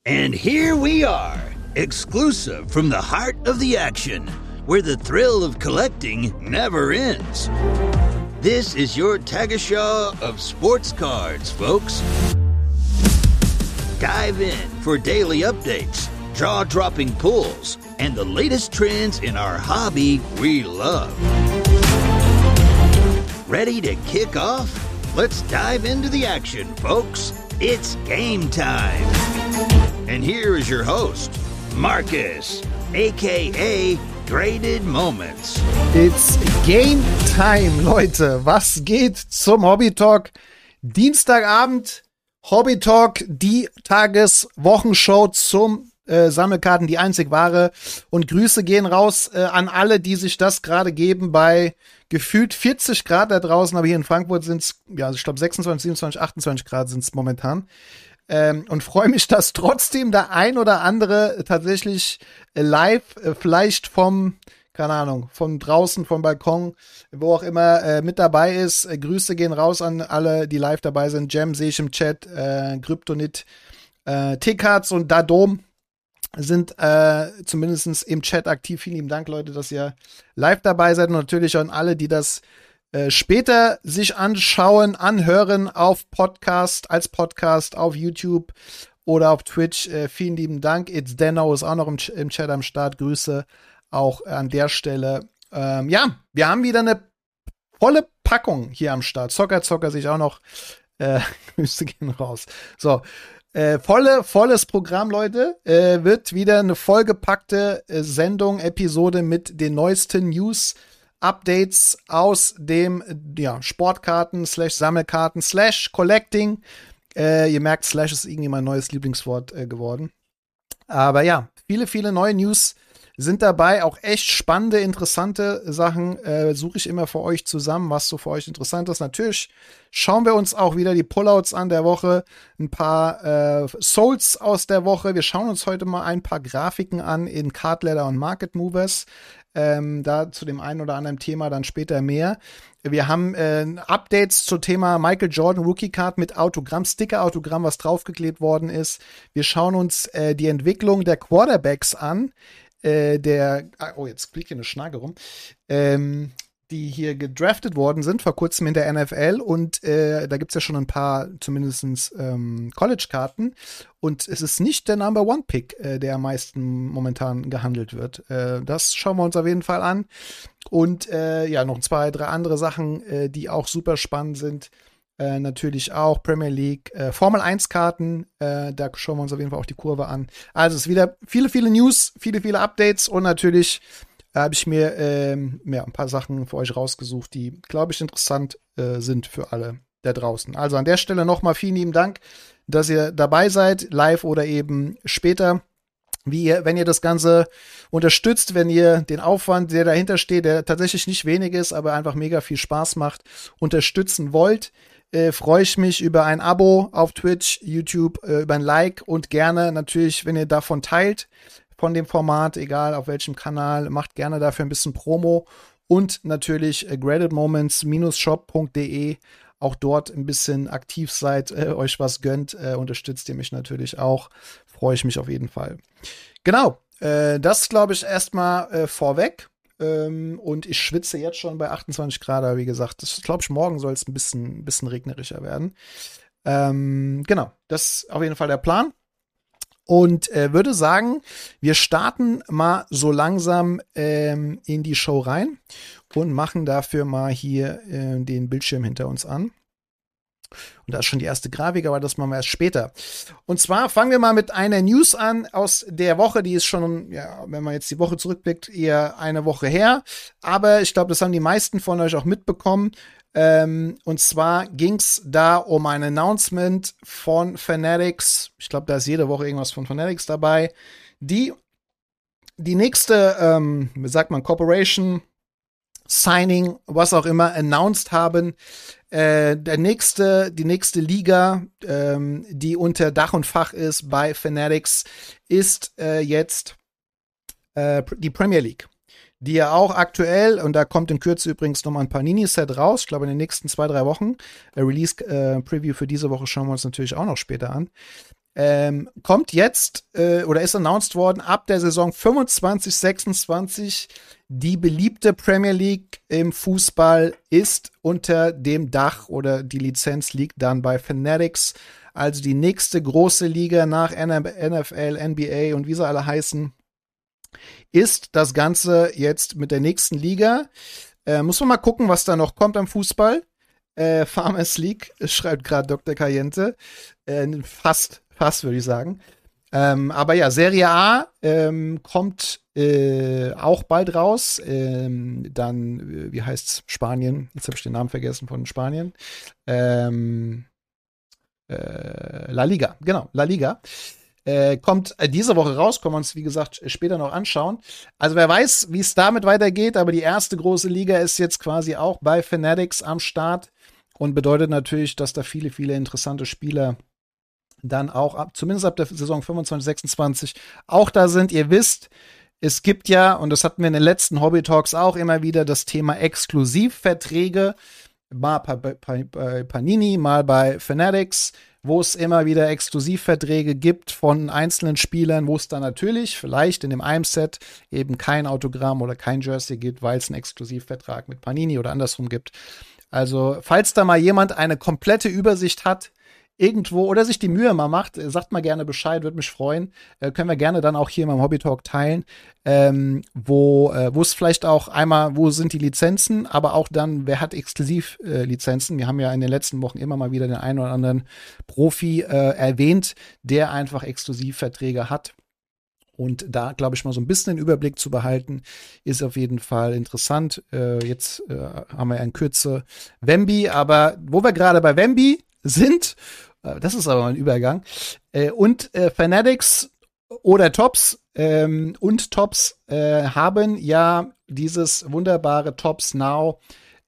And here we are, exclusive from the heart of the action, where the thrill of collecting never ends. This is your Tagesschau of sports cards, folks. Dive in for daily updates, jaw-dropping pulls, and the latest trends in our hobby we love. Ready to kick off? Let's dive into the action, folks. It's game time. And here is your host, Marcus, a.k.a. Graded Moments. It's game time, Leute. Was geht zum Hobby Talk? Dienstagabend, Hobby Talk, die Tageswochenshow zum Sammelkarten, die einzig wahre. Und Grüße gehen raus an alle, die sich das gerade geben bei gefühlt 40 Grad da draußen. Aber hier in Frankfurt sind es, ja, ich glaube 26, 27, 28 Grad sind es momentan. Und freue mich, dass trotzdem der ein oder andere tatsächlich live, vielleicht keine Ahnung, von draußen, vom Balkon, wo auch immer mit dabei ist. Grüße gehen raus an alle, die live dabei sind. Jam sehe ich im Chat, Kryptonit, T-Cards und Dadom sind zumindest im Chat aktiv. Vielen lieben Dank, Leute, dass ihr live dabei seid. Und natürlich an alle, die das später sich anschauen, anhören auf Podcast, als Podcast auf YouTube oder auf Twitch. Vielen lieben Dank. It's Denno ist auch noch im Chat am Start. Grüße auch an der Stelle. Ja, wir haben wieder eine volle Packung hier am Start. Zocker sich auch noch. Grüße gehen raus. So, volles Programm, Leute. Wird wieder eine vollgepackte Sendung, Episode mit den neuesten News, Updates aus dem Sportkarten /Sammelkarten /Collecting. Ihr merkt, / ist irgendwie mein neues Lieblingswort geworden. Aber ja, viele neue News sind dabei. Auch echt spannende, interessante Sachen suche ich immer für euch zusammen, was so für euch interessant ist. Natürlich schauen wir uns auch wieder die Pullouts an der Woche, ein paar Souls aus der Woche. Wir schauen uns heute mal ein paar Grafiken an in Card Ladder und Market Movers. Da zu dem einen oder anderen Thema dann später mehr. Wir haben Updates zum Thema Michael Jordan Rookie Card mit Autogramm, Sticker-Autogramm, was draufgeklebt worden ist. Wir schauen uns die Entwicklung der Quarterbacks an. Jetzt fliegt hier eine Schnarre rum. Die hier gedraftet worden sind, vor kurzem in der NFL. Und da gibt es ja schon ein paar, zumindest College-Karten. Und es ist nicht der Number-One-Pick, der am meisten momentan gehandelt wird. Das schauen wir uns auf jeden Fall an. Und noch 2, 3 andere Sachen, die auch super spannend sind. Natürlich auch Premier League, Formel 1 Karten, da schauen wir uns auf jeden Fall auch die Kurve an. Also es ist wieder viele News, viele Updates und natürlich habe ich mir ein paar Sachen für euch rausgesucht, die, glaube ich, interessant sind für alle da draußen. Also an der Stelle nochmal vielen lieben Dank, dass ihr dabei seid, live oder eben später. Wenn ihr das Ganze unterstützt, wenn ihr den Aufwand, der dahinter steht, der tatsächlich nicht wenig ist, aber einfach mega viel Spaß macht, unterstützen wollt, freue ich mich über ein Abo auf Twitch, YouTube, über ein Like und gerne natürlich, wenn ihr davon teilt, von dem Format, egal auf welchem Kanal, macht gerne dafür ein bisschen Promo und natürlich gradedmoments-shop.de, auch dort ein bisschen aktiv seid, euch was gönnt, unterstützt ihr mich natürlich auch, freue ich mich auf jeden Fall. Genau, das glaube ich erstmal vorweg. Und ich schwitze jetzt schon bei 28 Grad, aber wie gesagt, das glaube ich, morgen soll es ein bisschen regnerischer werden. Genau, das ist auf jeden Fall der Plan. Und würde sagen, wir starten mal so langsam in die Show rein und machen dafür mal hier den Bildschirm hinter uns an. Und da ist schon die erste Grafik, aber das machen wir erst später. Und zwar fangen wir mal mit einer News an aus der Woche. Die ist schon, ja, wenn man jetzt die Woche zurückblickt, eher eine Woche her. Aber ich glaube, das haben die meisten von euch auch mitbekommen. Und zwar ging es da um ein Announcement von Fanatics. Ich glaube, da ist jede Woche irgendwas von Fanatics dabei. Die nächste, wie sagt man, Corporation, Signing, was auch immer, announced haben. Die nächste Liga, die unter Dach und Fach ist bei Fanatics, ist jetzt die Premier League, die ja auch aktuell, und da kommt in Kürze übrigens nochmal ein Panini-Set raus, ich glaube in den nächsten 2-3 Wochen, Release-Preview für diese Woche schauen wir uns natürlich auch noch später an, kommt jetzt oder ist announced worden, ab der Saison 25/26 die beliebte Premier League im Fußball ist unter dem Dach oder die Lizenz liegt dann bei Fanatics, also die nächste große Liga nach NFL, NBA und wie sie alle heißen, ist das Ganze jetzt mit der nächsten Liga. Muss man mal gucken, was da noch kommt am Fußball. Farmers League, schreibt gerade Dr. Cayente. Fast würde ich sagen. Aber ja, Serie A kommt auch bald raus. Dann, wie heißt's? Spanien. Jetzt habe ich den Namen vergessen von Spanien. La Liga, genau, La Liga. Kommt diese Woche raus, können wir uns, wie gesagt, später noch anschauen. Also wer weiß, wie es damit weitergeht, aber die erste große Liga ist jetzt quasi auch bei Fanatics am Start und bedeutet natürlich, dass da viele, viele interessante Spieler dann auch zumindest ab der Saison 25/26 auch da sind. Ihr wisst, es gibt ja, und das hatten wir in den letzten Hobby Talks auch immer wieder, das Thema Exklusivverträge, mal bei Panini, mal bei Fanatics, wo es immer wieder Exklusivverträge gibt von einzelnen Spielern, wo es dann natürlich vielleicht in dem einem Set eben kein Autogramm oder kein Jersey gibt, weil es einen Exklusivvertrag mit Panini oder andersrum gibt. Also, falls da mal jemand eine komplette Übersicht hat, irgendwo oder sich die Mühe mal macht, sagt mal gerne Bescheid, würde mich freuen. Können wir gerne dann auch hier in meinem Hobby Talk teilen, wo es vielleicht auch einmal, wo sind die Lizenzen, aber auch dann, wer hat Exklusivlizenzen. Wir haben ja in den letzten Wochen immer mal wieder den einen oder anderen Profi erwähnt, der einfach Exklusivverträge hat. Und da, glaube ich, mal so ein bisschen den Überblick zu behalten, ist auf jeden Fall interessant. Jetzt haben wir in Kürze Wemby, aber wo wir gerade bei Wemby sind, das ist aber ein Übergang, und Fanatics oder Topps und Topps haben ja dieses wunderbare Topps Now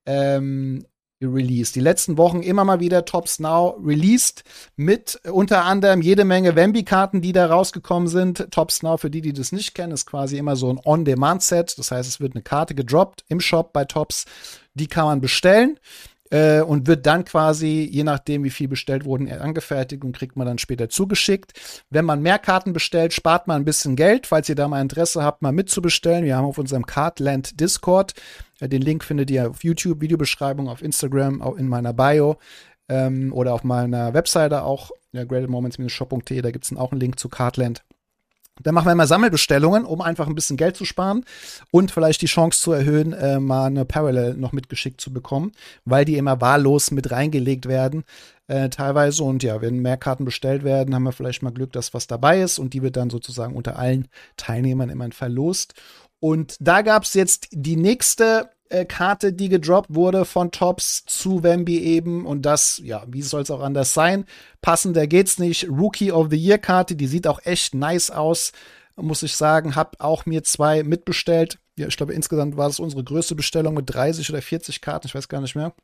released. Die letzten Wochen immer mal wieder Topps Now released mit unter anderem jede Menge Wemby-Karten, die da rausgekommen sind. Topps Now, für die das nicht kennen, ist quasi immer so ein On-Demand-Set. Das heißt, es wird eine Karte gedroppt im Shop bei Topps. Die kann man bestellen. Und wird dann quasi, je nachdem, wie viel bestellt wurden, angefertigt und kriegt man dann später zugeschickt. Wenn man mehr Karten bestellt, spart man ein bisschen Geld. Falls ihr da mal Interesse habt, mal mitzubestellen. Wir haben auf unserem Cardland Discord, den Link findet ihr auf YouTube, Videobeschreibung, auf Instagram, auch in meiner Bio oder auf meiner Webseite auch, gradedmoments-shop.de, da gibt's auch einen Link zu Cardland. Dann machen wir immer Sammelbestellungen, um einfach ein bisschen Geld zu sparen und vielleicht die Chance zu erhöhen, mal eine Parallel noch mitgeschickt zu bekommen, weil die immer wahllos mit reingelegt werden, teilweise. Und ja, wenn mehr Karten bestellt werden, haben wir vielleicht mal Glück, dass was dabei ist und die wird dann sozusagen unter allen Teilnehmern immer verlost. Und da gab's jetzt die nächste Karte, die gedroppt wurde von Topps zu Wemby eben. Und das, ja, wie soll es auch anders sein? Passender geht's nicht. Rookie of the Year Karte, die sieht auch echt nice aus, muss ich sagen. Hab auch mir 2 mitbestellt. Ja, ich glaube, insgesamt war das unsere größte Bestellung mit 30 oder 40 Karten, ich weiß gar nicht mehr.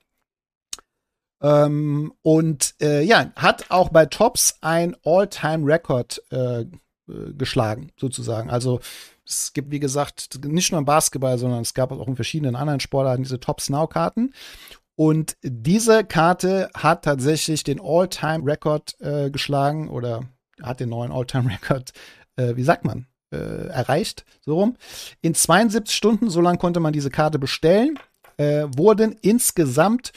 Ja, hat auch bei Topps ein All-Time-Record geschlagen, sozusagen. Also es gibt, wie gesagt, nicht nur im Basketball, sondern es gab auch in verschiedenen anderen Sportarten diese Topps Now-Karten. Und diese Karte hat tatsächlich den All-Time-Record geschlagen oder hat den neuen All-Time-Record, wie sagt man, erreicht, so rum. In 72 Stunden, so lang konnte man diese Karte bestellen, wurden insgesamt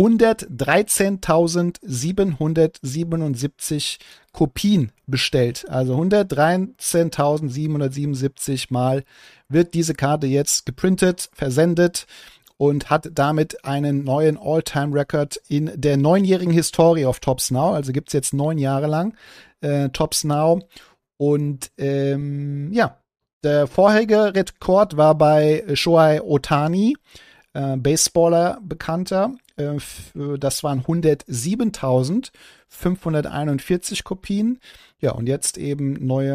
113.777 Kopien bestellt. Also 113.777 Mal wird diese Karte jetzt geprintet, versendet und hat damit einen neuen All-Time-Record in der 9-jährigen Historie auf Topps Now. Also gibt es jetzt 9 Jahre lang Topps Now. Und ja, der vorherige Rekord war bei Shohei Ohtani, Baseballer bekannter. Das waren 107.541 Kopien. Ja, und jetzt eben neue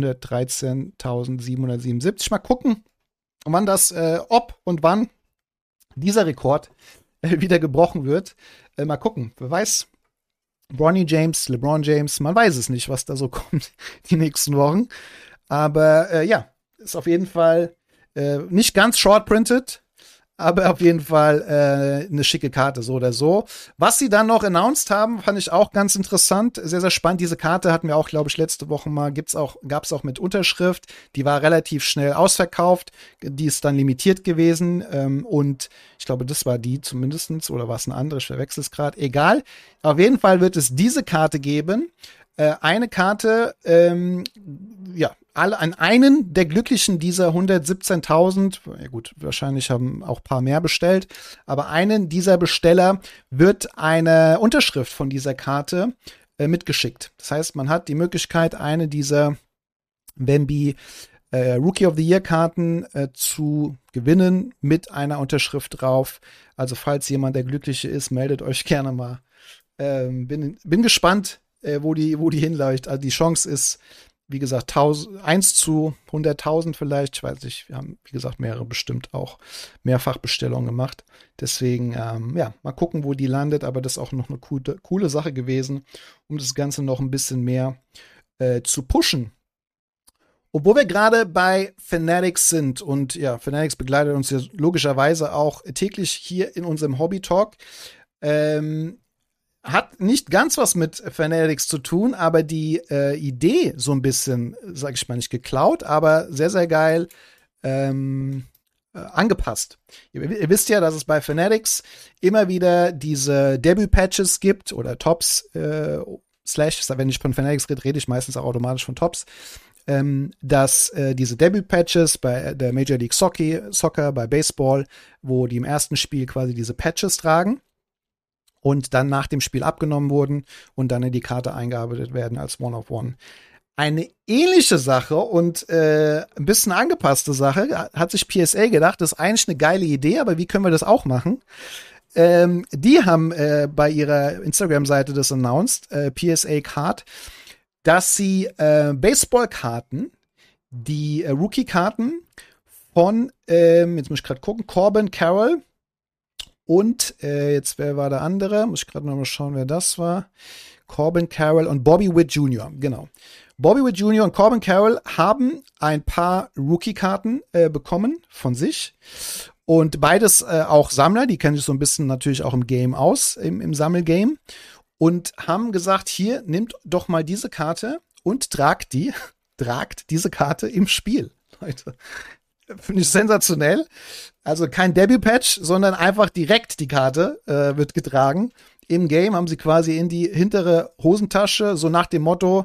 113.777. Mal gucken, wann das, ob und wann dieser Rekord wieder gebrochen wird. Mal gucken, wer weiß. LeBron James, man weiß es nicht, was da so kommt die nächsten Wochen. Aber ja, ist auf jeden Fall nicht ganz short-printed, aber auf jeden Fall eine schicke Karte, so oder so. Was sie dann noch announced haben, fand ich auch ganz interessant, sehr, sehr spannend. Diese Karte hatten wir auch, glaube ich, letzte Woche mal, gab's auch mit Unterschrift. Die war relativ schnell ausverkauft. Die ist dann limitiert gewesen. Und ich glaube, das war die zumindestens, oder war es eine andere? Ich verwechsel es gerade. Egal. Auf jeden Fall wird es diese Karte geben. Eine Karte, an einen der Glücklichen dieser 117.000, ja gut, wahrscheinlich haben auch ein paar mehr bestellt, aber einen dieser Besteller wird eine Unterschrift von dieser Karte mitgeschickt. Das heißt, man hat die Möglichkeit, eine dieser Wemby Rookie of the Year Karten zu gewinnen mit einer Unterschrift drauf. Also falls jemand der Glückliche ist, meldet euch gerne mal. Bin gespannt, wo die hinläuft. Also die Chance ist, wie gesagt, 1 zu 100.000 vielleicht. Ich weiß nicht, wir haben, wie gesagt, mehrere bestimmt auch Mehrfachbestellungen gemacht. Deswegen, mal gucken, wo die landet. Aber das ist auch noch eine coole Sache gewesen, um das Ganze noch ein bisschen mehr zu pushen. Obwohl wir gerade bei Fanatics sind und ja, Fanatics begleitet uns ja logischerweise auch täglich hier in unserem Hobby-Talk. Hat nicht ganz was mit Fanatics zu tun, aber die Idee so ein bisschen, sag ich mal nicht geklaut, aber sehr, sehr geil angepasst. Ihr wisst ja, dass es bei Fanatics immer wieder diese Debut-Patches gibt oder Tops, wenn ich von Fanatics rede ich meistens auch automatisch von Tops, dass diese Debut-Patches bei der Major League Soccer, bei Baseball, wo die im ersten Spiel quasi diese Patches tragen und dann nach dem Spiel abgenommen wurden und dann in die Karte eingearbeitet werden als One-of-One. Eine ähnliche Sache und ein bisschen angepasste Sache hat sich PSA gedacht, das ist eigentlich eine geile Idee, aber wie können wir das auch machen? Die haben bei ihrer Instagram-Seite das announced, PSA Card, dass sie Baseball-Karten, die Rookie-Karten von, jetzt muss ich gerade gucken, Corbin Carroll und wer war der andere? Muss ich gerade noch mal schauen, wer das war. Corbin Carroll und Bobby Witt Jr., genau. Bobby Witt Jr. und Corbin Carroll haben ein paar Rookie-Karten bekommen von sich. Und beides auch Sammler, die kennen sich so ein bisschen natürlich auch im Game aus, im Sammelgame. Und haben gesagt, hier, nehmt doch mal diese Karte und tragt diese Karte im Spiel, Leute. Finde ich sensationell. Also kein Debut-Patch, sondern einfach direkt die Karte wird getragen. Im Game haben sie quasi in die hintere Hosentasche, so nach dem Motto,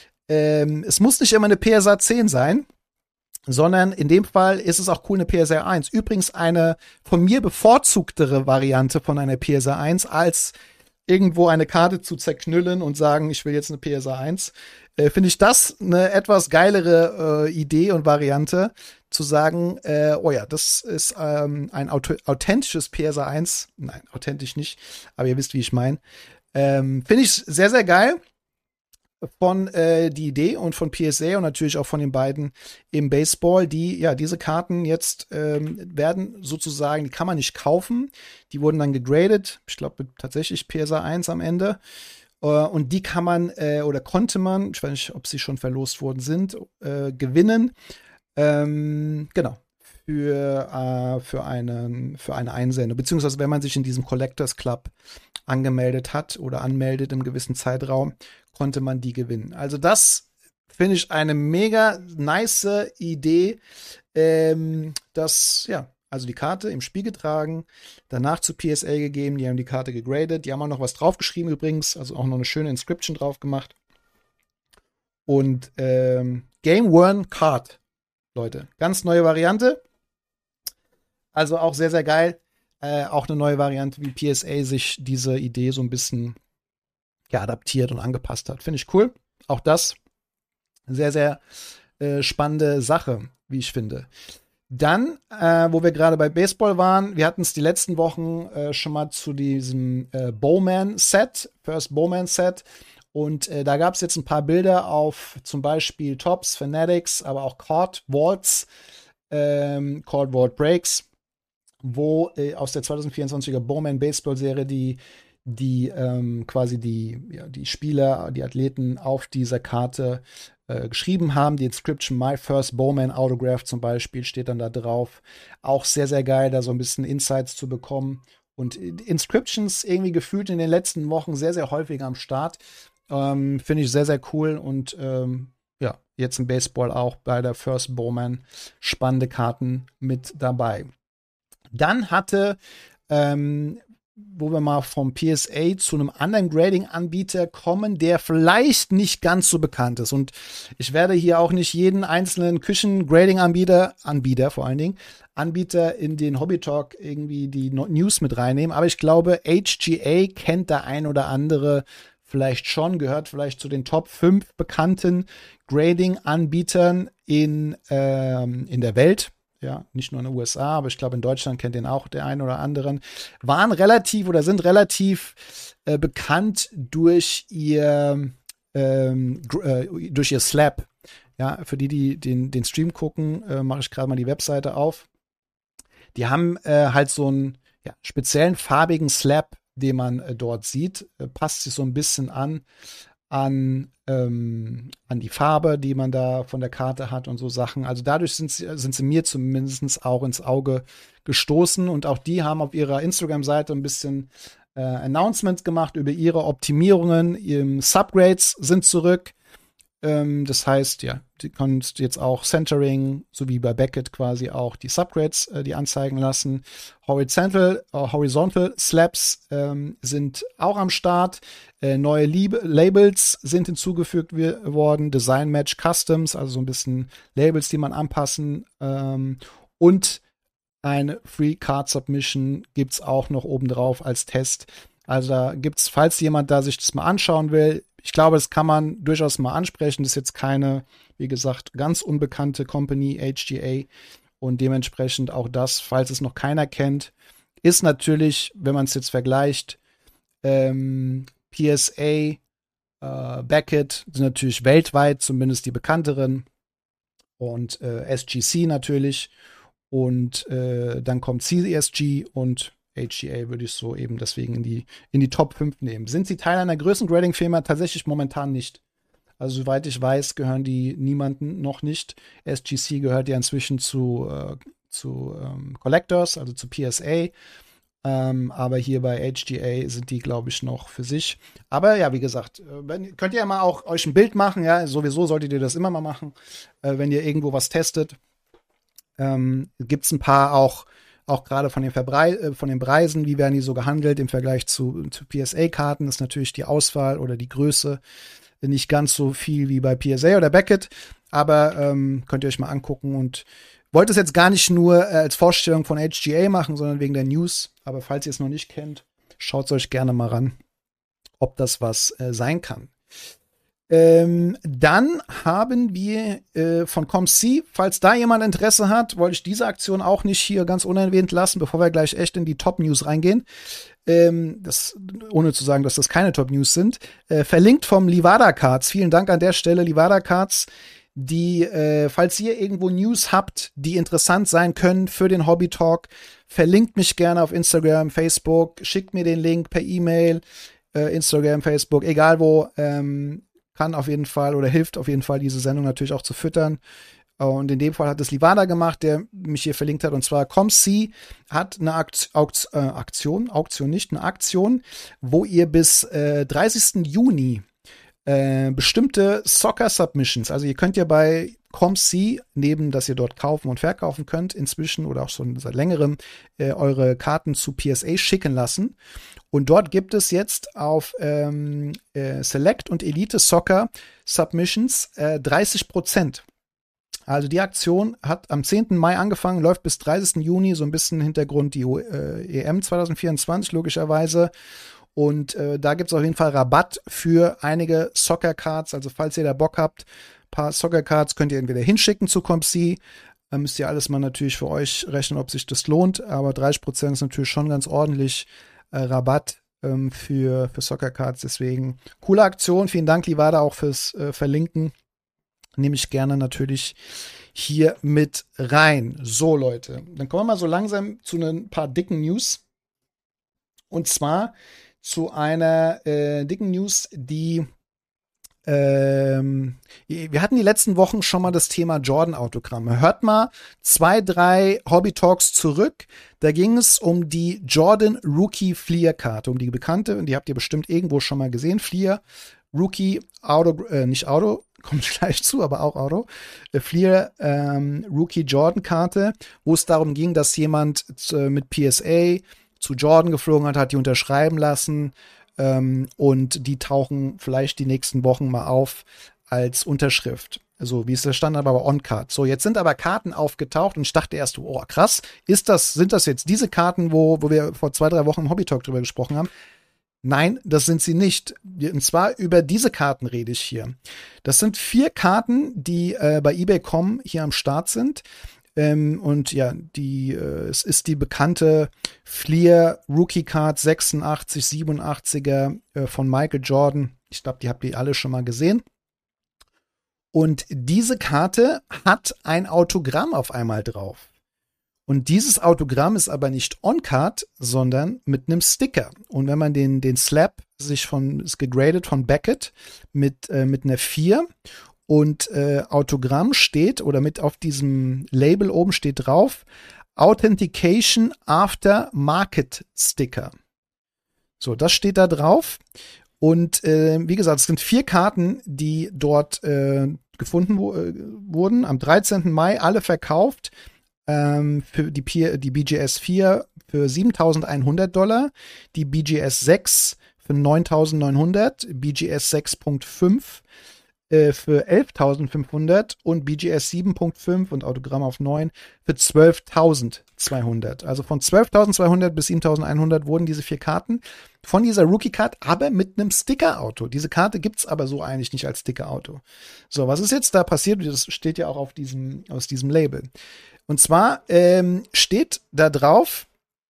es muss nicht immer eine PSA 10 sein, sondern in dem Fall ist es auch cool, eine PSA 1. Übrigens eine von mir bevorzugtere Variante von einer PSA 1 als irgendwo eine Karte zu zerknüllen und sagen, ich will jetzt eine PSA 1. Finde ich das eine etwas geilere Idee und Variante, zu sagen, das ist ein authentisches PSA 1. Nein, authentisch nicht, aber ihr wisst, wie ich meine. Finde ich sehr, sehr geil von die Idee und von PSA und natürlich auch von den beiden im Baseball, die ja diese Karten jetzt werden sozusagen, die kann man nicht kaufen, die wurden dann gegradet, ich glaube tatsächlich PSA 1 am Ende und die kann man oder konnte man, ich weiß nicht, ob sie schon verlost worden sind, gewinnen, genau, für eine Einsendung, beziehungsweise wenn man sich in diesem Collectors Club angemeldet hat oder anmeldet im gewissen Zeitraum, konnte man die gewinnen. Also das finde ich eine mega nice Idee, also die Karte im Spiel getragen, danach zu PSA gegeben, die haben die Karte gegradet, die haben auch noch was draufgeschrieben übrigens, also auch noch eine schöne Inscription drauf gemacht. Und Game Worn Card, Leute, ganz neue Variante. Also auch sehr, sehr geil. Auch eine neue Variante, wie PSA sich diese Idee so ein bisschen adaptiert und angepasst hat. Finde ich cool. Auch das sehr, sehr spannende Sache, wie ich finde. Dann, wo wir gerade bei Baseball waren, wir hatten es die letzten Wochen schon mal zu diesem Bowman-Set, First Bowman-Set. Und da gab es jetzt ein paar Bilder auf zum Beispiel Topps, Fanatics, aber auch Court Vaults, Court Vault Breaks, wo aus der 2024er Bowman Baseball Serie die die quasi die Spieler, die Athleten auf dieser Karte geschrieben haben. Die Inscription My First Bowman Autograph zum Beispiel steht dann da drauf. Auch sehr, sehr geil, da so ein bisschen Insights zu bekommen. Und Inscriptions irgendwie gefühlt in den letzten Wochen sehr, sehr häufig am Start. Finde ich sehr, sehr cool. Und ja, jetzt im Baseball auch bei der First Bowman spannende Karten mit dabei. Dann hatte wo wir mal vom PSA zu einem anderen Grading-Anbieter kommen, der vielleicht nicht ganz so bekannt ist. Und ich werde hier auch nicht jeden einzelnen Küchen-Grading-Anbieter vor allen Dingen, Anbieter in den Hobby-Talk irgendwie die News mit reinnehmen. Aber ich glaube, HGA kennt der ein oder andere vielleicht schon, gehört vielleicht zu den Top 5 bekannten Grading-Anbietern in der Welt. Ja, nicht nur in den USA, aber ich glaube, in Deutschland kennt den auch der einen oder anderen. Waren relativ oder sind relativ bekannt durch ihr Slab. Ja, für die den Stream gucken, mache ich gerade mal die Webseite auf. Die haben halt so einen speziellen farbigen Slab, den man dort sieht. Passt sich so ein bisschen an die Farbe, die man da von der Karte hat und so Sachen. Also dadurch sind sie mir zumindest auch ins Auge gestoßen. Und auch die haben auf ihrer Instagram-Seite ein bisschen Announcements gemacht über ihre Optimierungen. Subgrades sind zurück. Das heißt, ja, du kannst jetzt auch Centering, so wie bei Beckett quasi auch die Subgrades, die anzeigen lassen. Horizontal Slabs sind auch am Start. Neue Labels sind hinzugefügt worden. Design Match Customs, also so ein bisschen Labels, die man anpassen. Und eine Free Card Submission gibt's auch noch obendrauf als Test. Also da gibt's, falls jemand da sich das mal anschauen will, ich glaube, das kann man durchaus mal ansprechen. Das ist jetzt keine, wie gesagt, ganz unbekannte Company, HGA. Und dementsprechend auch das, falls es noch keiner kennt, ist natürlich, wenn man es jetzt vergleicht, PSA, Beckett sind natürlich weltweit zumindest die bekannteren. Und SGC natürlich. Und dann kommt CSG und HGA würde ich so eben deswegen in die Top 5 nehmen. Sind sie Teil einer größeren Grading-Firma? Tatsächlich momentan nicht. Also soweit ich weiß, gehören die niemanden noch nicht. SGC gehört ja inzwischen zu Collectors, also zu PSA. Aber hier bei HGA sind die, glaube ich, noch für sich. Aber ja, wie gesagt, könnt ihr ja mal auch euch ein Bild machen. Ja, sowieso solltet ihr das immer mal machen, wenn ihr irgendwo was testet. Gibt es ein paar auch gerade von den Preisen, wie werden die so gehandelt im Vergleich zu PSA-Karten, ist natürlich die Auswahl oder die Größe nicht ganz so viel wie bei PSA oder Beckett, aber könnt ihr euch mal angucken und wollte es jetzt gar nicht nur als Vorstellung von HGA machen, sondern wegen der News, aber falls ihr es noch nicht kennt, schaut es euch gerne mal ran, ob das was sein kann. Dann haben wir von ComC, falls da jemand Interesse hat, wollte ich diese Aktion auch nicht hier ganz unerwähnt lassen, bevor wir gleich echt in die Top-News reingehen. Ohne zu sagen, dass das keine Top-News sind. Verlinkt vom Livada Cards. Vielen Dank an der Stelle, Livada Cards, die, falls ihr irgendwo News habt, die interessant sein können für den Hobby Talk, verlinkt mich gerne auf Instagram, Facebook, schickt mir den Link per E-Mail, Instagram, Facebook, egal wo, kann auf jeden Fall oder hilft auf jeden Fall, diese Sendung natürlich auch zu füttern. Und in dem Fall hat es Livada gemacht, der mich hier verlinkt hat. Und zwar ComC hat eine Aktion, wo ihr bis 30. Juni bestimmte Soccer-Submissions, also ihr könnt ja bei ComC, neben dass ihr dort kaufen und verkaufen könnt, inzwischen oder auch schon seit längerem eure Karten zu PSA schicken lassen. Und dort gibt es jetzt auf Select und Elite Soccer Submissions 30%. Also die Aktion hat am 10. Mai angefangen, läuft bis 30. Juni, so ein bisschen Hintergrund die EM 2024 logischerweise. Und da gibt es auf jeden Fall Rabatt für einige Soccer Cards. Also falls ihr da Bock habt, ein paar Soccer Cards könnt ihr entweder hinschicken zu ComC. Da müsst ihr alles mal natürlich für euch rechnen, ob sich das lohnt. Aber 30% ist natürlich schon ganz ordentlich Rabatt für Soccer Cards. Deswegen coole Aktion. Vielen Dank, Livada, auch fürs Verlinken. Nehme ich gerne natürlich hier mit rein. So, Leute, dann kommen wir mal so langsam zu ein paar dicken News. Und zwar zu einer dicken News, die wir hatten die letzten Wochen schon mal das Thema Jordan-Autogramme. Hört mal 2, 3 Hobby-Talks zurück. Da ging es um die Jordan Rookie Fleer-Karte, um die bekannte, und die habt ihr bestimmt irgendwo schon mal gesehen. Fleer, Rookie, nicht Auto, kommt gleich zu, aber auch Auto. Fleer, Rookie Jordan-Karte, wo es darum ging, dass jemand mit PSA zu Jordan geflogen hat die unterschreiben lassen. Und die tauchen vielleicht die nächsten Wochen mal auf als Unterschrift. So wie es da stand, aber On-Card. So, jetzt sind aber Karten aufgetaucht und ich dachte erst, oh krass, sind das jetzt diese Karten, wo wir vor 2, 3 Wochen im Hobby-Talk drüber gesprochen haben? Nein, das sind sie nicht. Und zwar über diese Karten rede ich hier. Das sind 4 Karten, die bei eBay.com hier am Start sind. Und ja, es ist die bekannte Fleer Rookie Card 86, 87er von Michael Jordan. Ich glaube, die habt ihr alle schon mal gesehen. Und diese Karte hat ein Autogramm auf einmal drauf. Und dieses Autogramm ist aber nicht on-card, sondern mit einem Sticker. Und wenn man den Slab ist gegradet von Beckett mit einer 4. Und Autogramm steht, oder mit auf diesem Label oben steht drauf, Authentication After Market Sticker. So, das steht da drauf. Und wie gesagt, es sind 4 Karten, die dort gefunden wurden. Am 13. Mai alle verkauft. Für die BGS 4 für $7.100, die BGS 6 für $9.900, BGS 6.5 für 11.500 und BGS 7.5 und Autogramm auf 9 für 12.200. Also von 12.200 bis 7.100 wurden diese 4 Karten von dieser Rookie-Card, aber mit einem Sticker-Auto. Diese Karte gibt's aber so eigentlich nicht als Sticker-Auto. So, was ist jetzt da passiert? Das steht ja auch aus diesem Label. Und zwar steht da drauf,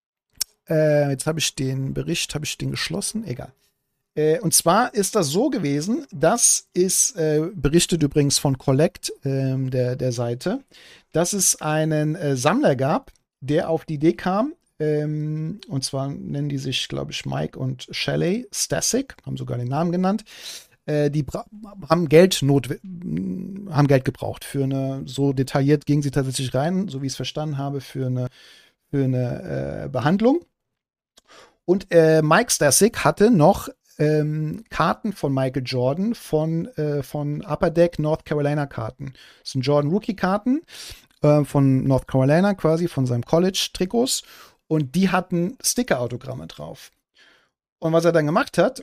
jetzt habe ich den Bericht, geschlossen? Egal. Und zwar ist das so gewesen, das ist berichtet übrigens von Collect, der Seite, dass es einen Sammler gab, der auf die Idee kam, und zwar nennen die sich, glaube ich, Mike und Shelley Stasek, haben sogar den Namen genannt. Die haben Geld gebraucht für eine, so detailliert gingen sie tatsächlich rein, so wie ich es verstanden habe, für eine Behandlung. Und Mike Stasek hatte noch Karten von Michael Jordan von Upper Deck North Carolina Karten. Das sind Jordan Rookie Karten von North Carolina quasi, von seinem College Trikots. Und die hatten Sticker-Autogramme drauf. Und was er dann gemacht hat,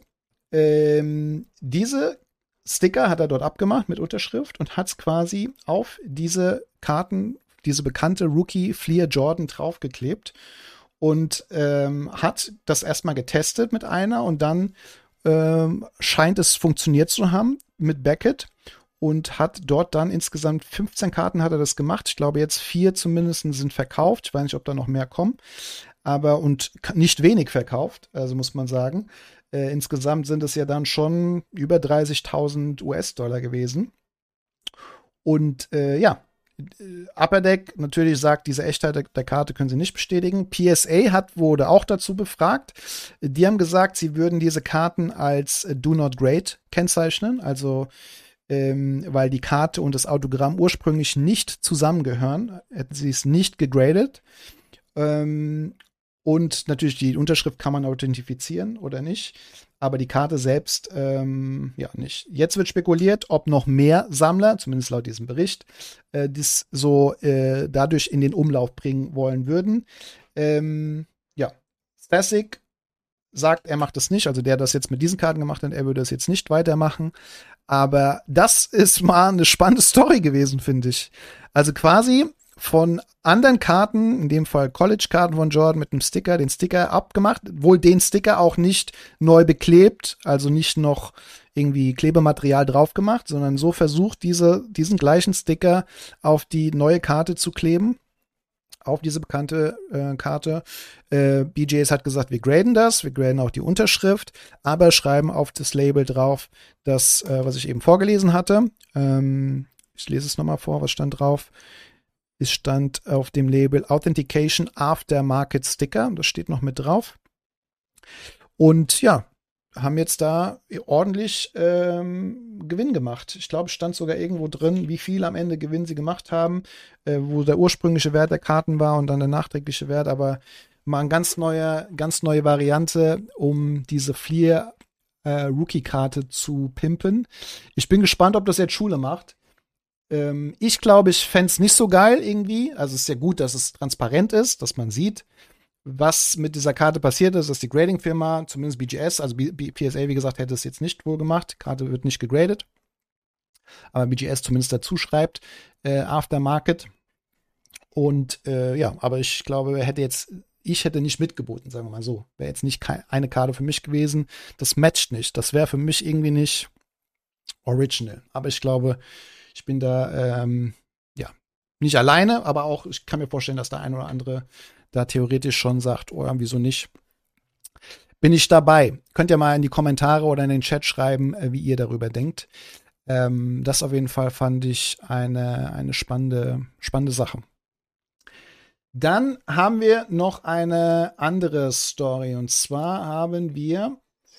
diese Sticker hat er dort abgemacht mit Unterschrift und hat es quasi auf diese Karten, diese bekannte Rookie Fleer Jordan draufgeklebt und hat das erstmal getestet mit einer und dann scheint es funktioniert zu haben mit Beckett und hat dort dann insgesamt 15 Karten hat er das gemacht. Ich glaube jetzt 4 zumindest sind verkauft. Ich weiß nicht, ob da noch mehr kommen, aber und nicht wenig verkauft, also muss man sagen. Insgesamt sind es ja dann schon über 30.000 US-Dollar gewesen. Und ja, Upper Deck natürlich sagt, diese Echtheit der Karte können sie nicht bestätigen. PSA wurde auch dazu befragt. Die haben gesagt, sie würden diese Karten als Do Not Grade kennzeichnen, also weil die Karte und das Autogramm ursprünglich nicht zusammengehören, hätten sie es nicht gegradet. Und natürlich die Unterschrift kann man authentifizieren oder nicht, aber die Karte selbst ja nicht. Jetzt wird spekuliert, ob noch mehr Sammler, zumindest laut diesem Bericht, das so dadurch in den Umlauf bringen wollen würden. Ja, Stasek sagt, er macht das nicht, also der das jetzt mit diesen Karten gemacht hat, er würde das jetzt nicht weitermachen. Aber das ist mal eine spannende Story gewesen, finde ich. Also quasi von anderen Karten, in dem Fall College-Karten von Jordan mit einem Sticker, den Sticker abgemacht, wohl den Sticker auch nicht neu beklebt, also nicht noch irgendwie Klebematerial drauf gemacht, sondern so versucht, diesen gleichen Sticker auf die neue Karte zu kleben, auf diese bekannte Karte. BJs hat gesagt, wir graden das, wir graden auch die Unterschrift, aber schreiben auf das Label drauf, das, was ich eben vorgelesen hatte. Ich lese es nochmal vor, was stand drauf. Es stand auf dem Label Authentication After Market Sticker. Das steht noch mit drauf. Und ja, haben jetzt da ordentlich Gewinn gemacht. Ich glaube, es stand sogar irgendwo drin, wie viel am Ende Gewinn sie gemacht haben, wo der ursprüngliche Wert der Karten war und dann der nachträgliche Wert, aber mal eine ganz neue Variante, um diese Fleer Rookie-Karte zu pimpen. Ich bin gespannt, ob das jetzt Schule macht. Ich glaube, ich fände es nicht so geil irgendwie. Also es ist ja gut, dass es transparent ist, dass man sieht, was mit dieser Karte passiert ist, dass die Grading-Firma, zumindest BGS, also PSA, wie gesagt, hätte es jetzt nicht wohl gemacht. Die Karte wird nicht gegradet. Aber BGS zumindest dazu schreibt, Aftermarket. Und ja, aber ich glaube, ich hätte nicht mitgeboten, sagen wir mal so. Wäre jetzt nicht eine Karte für mich gewesen. Das matcht nicht. Das wäre für mich irgendwie nicht original. Aber ich glaube, ich bin da, ja, nicht alleine, aber auch, ich kann mir vorstellen, dass der ein oder andere da theoretisch schon sagt, oh, wieso nicht? Bin ich dabei. Könnt ihr mal in die Kommentare oder in den Chat schreiben, wie ihr darüber denkt. Das auf jeden Fall fand ich eine spannende Sache. Dann haben wir noch eine andere Story. Und zwar haben wir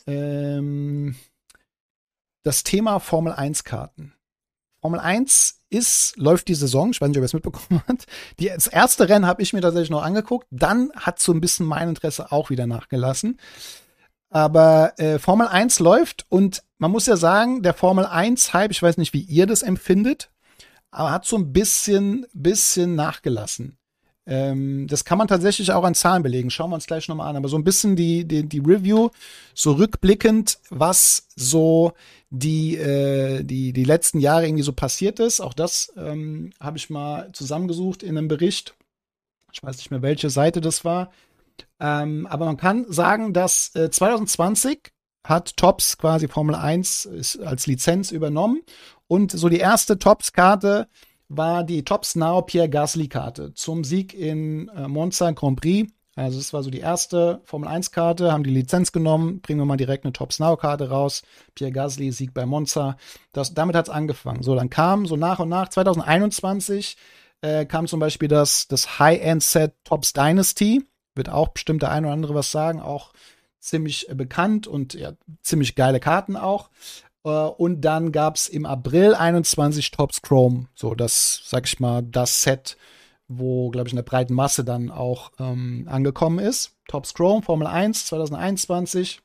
das Thema Formel 1 Karten. Formel 1 läuft die Saison, ich weiß nicht, ob ihr es mitbekommen habt. Das erste Rennen habe ich mir tatsächlich noch angeguckt. Dann hat so ein bisschen mein Interesse auch wieder nachgelassen. Aber Formel 1 läuft und man muss ja sagen, der Formel 1-Hype, ich weiß nicht, wie ihr das empfindet, aber hat so ein bisschen nachgelassen. Das kann man tatsächlich auch an Zahlen belegen. Schauen wir uns gleich nochmal an. Aber so ein bisschen die Review, so rückblickend, was so die letzten Jahre irgendwie so passiert ist. Auch das habe ich mal zusammengesucht in einem Bericht. Ich weiß nicht mehr, welche Seite das war. Aber man kann sagen, dass 2020 hat Topps quasi Formel 1 als Lizenz übernommen. Und so die erste Topps-Karte war die Topps Now Pierre Gasly-Karte zum Sieg in Monza Grand Prix. Also das war so die erste Formel-1-Karte, haben die Lizenz genommen, bringen wir mal direkt eine Topps Now-Karte raus. Pierre Gasly, Sieg bei Monza. Damit hat es angefangen. So, dann kam so nach und nach, 2021 kam zum Beispiel das High-End-Set Topps Dynasty. Wird auch bestimmt der ein oder andere was sagen, auch ziemlich bekannt und ja, ziemlich geile Karten auch. Und dann gab es im April 21 Topps Chrome. So, das, sag ich mal, das Set, wo, glaube ich, in der breiten Masse dann auch angekommen ist. Topps Chrome, Formel 1, 2021.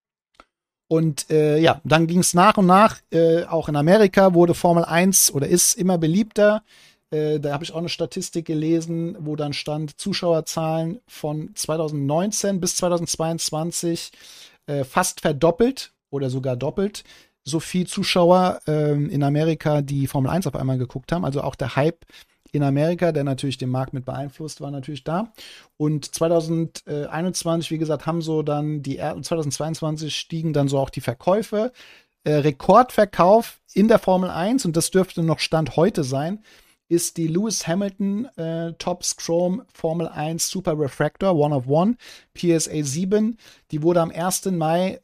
Und ja, dann ging es nach und nach. Auch in Amerika wurde Formel 1 oder ist immer beliebter. Da habe ich auch eine Statistik gelesen, wo dann stand, Zuschauerzahlen von 2019 bis 2022 fast verdoppelt oder sogar doppelt. So viel Zuschauer in Amerika, die Formel 1 auf einmal geguckt haben. Also auch der Hype in Amerika, der natürlich den Markt mit beeinflusst, war natürlich da. Und 2021, wie gesagt, haben so dann 2022 stiegen dann so auch die Verkäufe. Rekordverkauf in der Formel 1, und das dürfte noch Stand heute sein, ist die Lewis Hamilton Topps Chrome Formel 1 Super Refractor One of One PSA 7. Die wurde am 1. Mai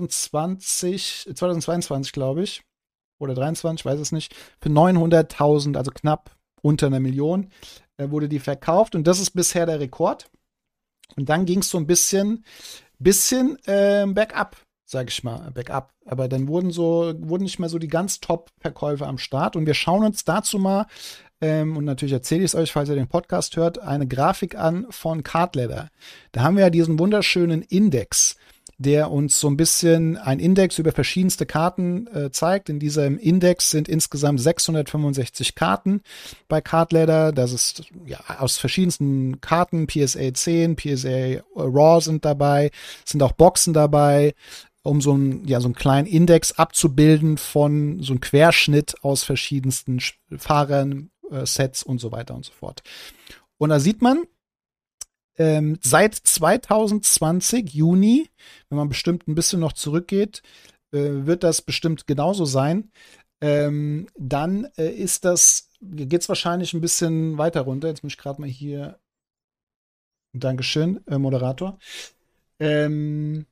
2022, glaube ich, oder 23, weiß es nicht, für 900.000, also knapp unter einer Million, wurde die verkauft. Und das ist bisher der Rekord. Und dann ging es so ein bisschen bergab, sag ich mal, bergab. Aber dann wurden nicht mehr so die ganz Top-Verkäufe am Start. Und wir schauen uns dazu mal, und natürlich erzähle ich es euch, falls ihr den Podcast hört, eine Grafik an von Cardladder. Da haben wir ja diesen wunderschönen Index, der uns so ein bisschen ein Index über verschiedenste Karten zeigt. In diesem Index sind insgesamt 665 Karten bei Cardladder. Das ist ja aus verschiedensten Karten, PSA 10, PSA Raw sind dabei, sind auch Boxen dabei, um so einen kleinen Index abzubilden von so einem Querschnitt aus verschiedensten Fahrern, Sets und so weiter und so fort. Und da sieht man, seit 2020, Juni, wenn man bestimmt ein bisschen noch zurückgeht, wird das bestimmt genauso sein. Dann geht es wahrscheinlich ein bisschen weiter runter. Jetzt muss ich gerade mal hier. Dankeschön, Moderator. Genau,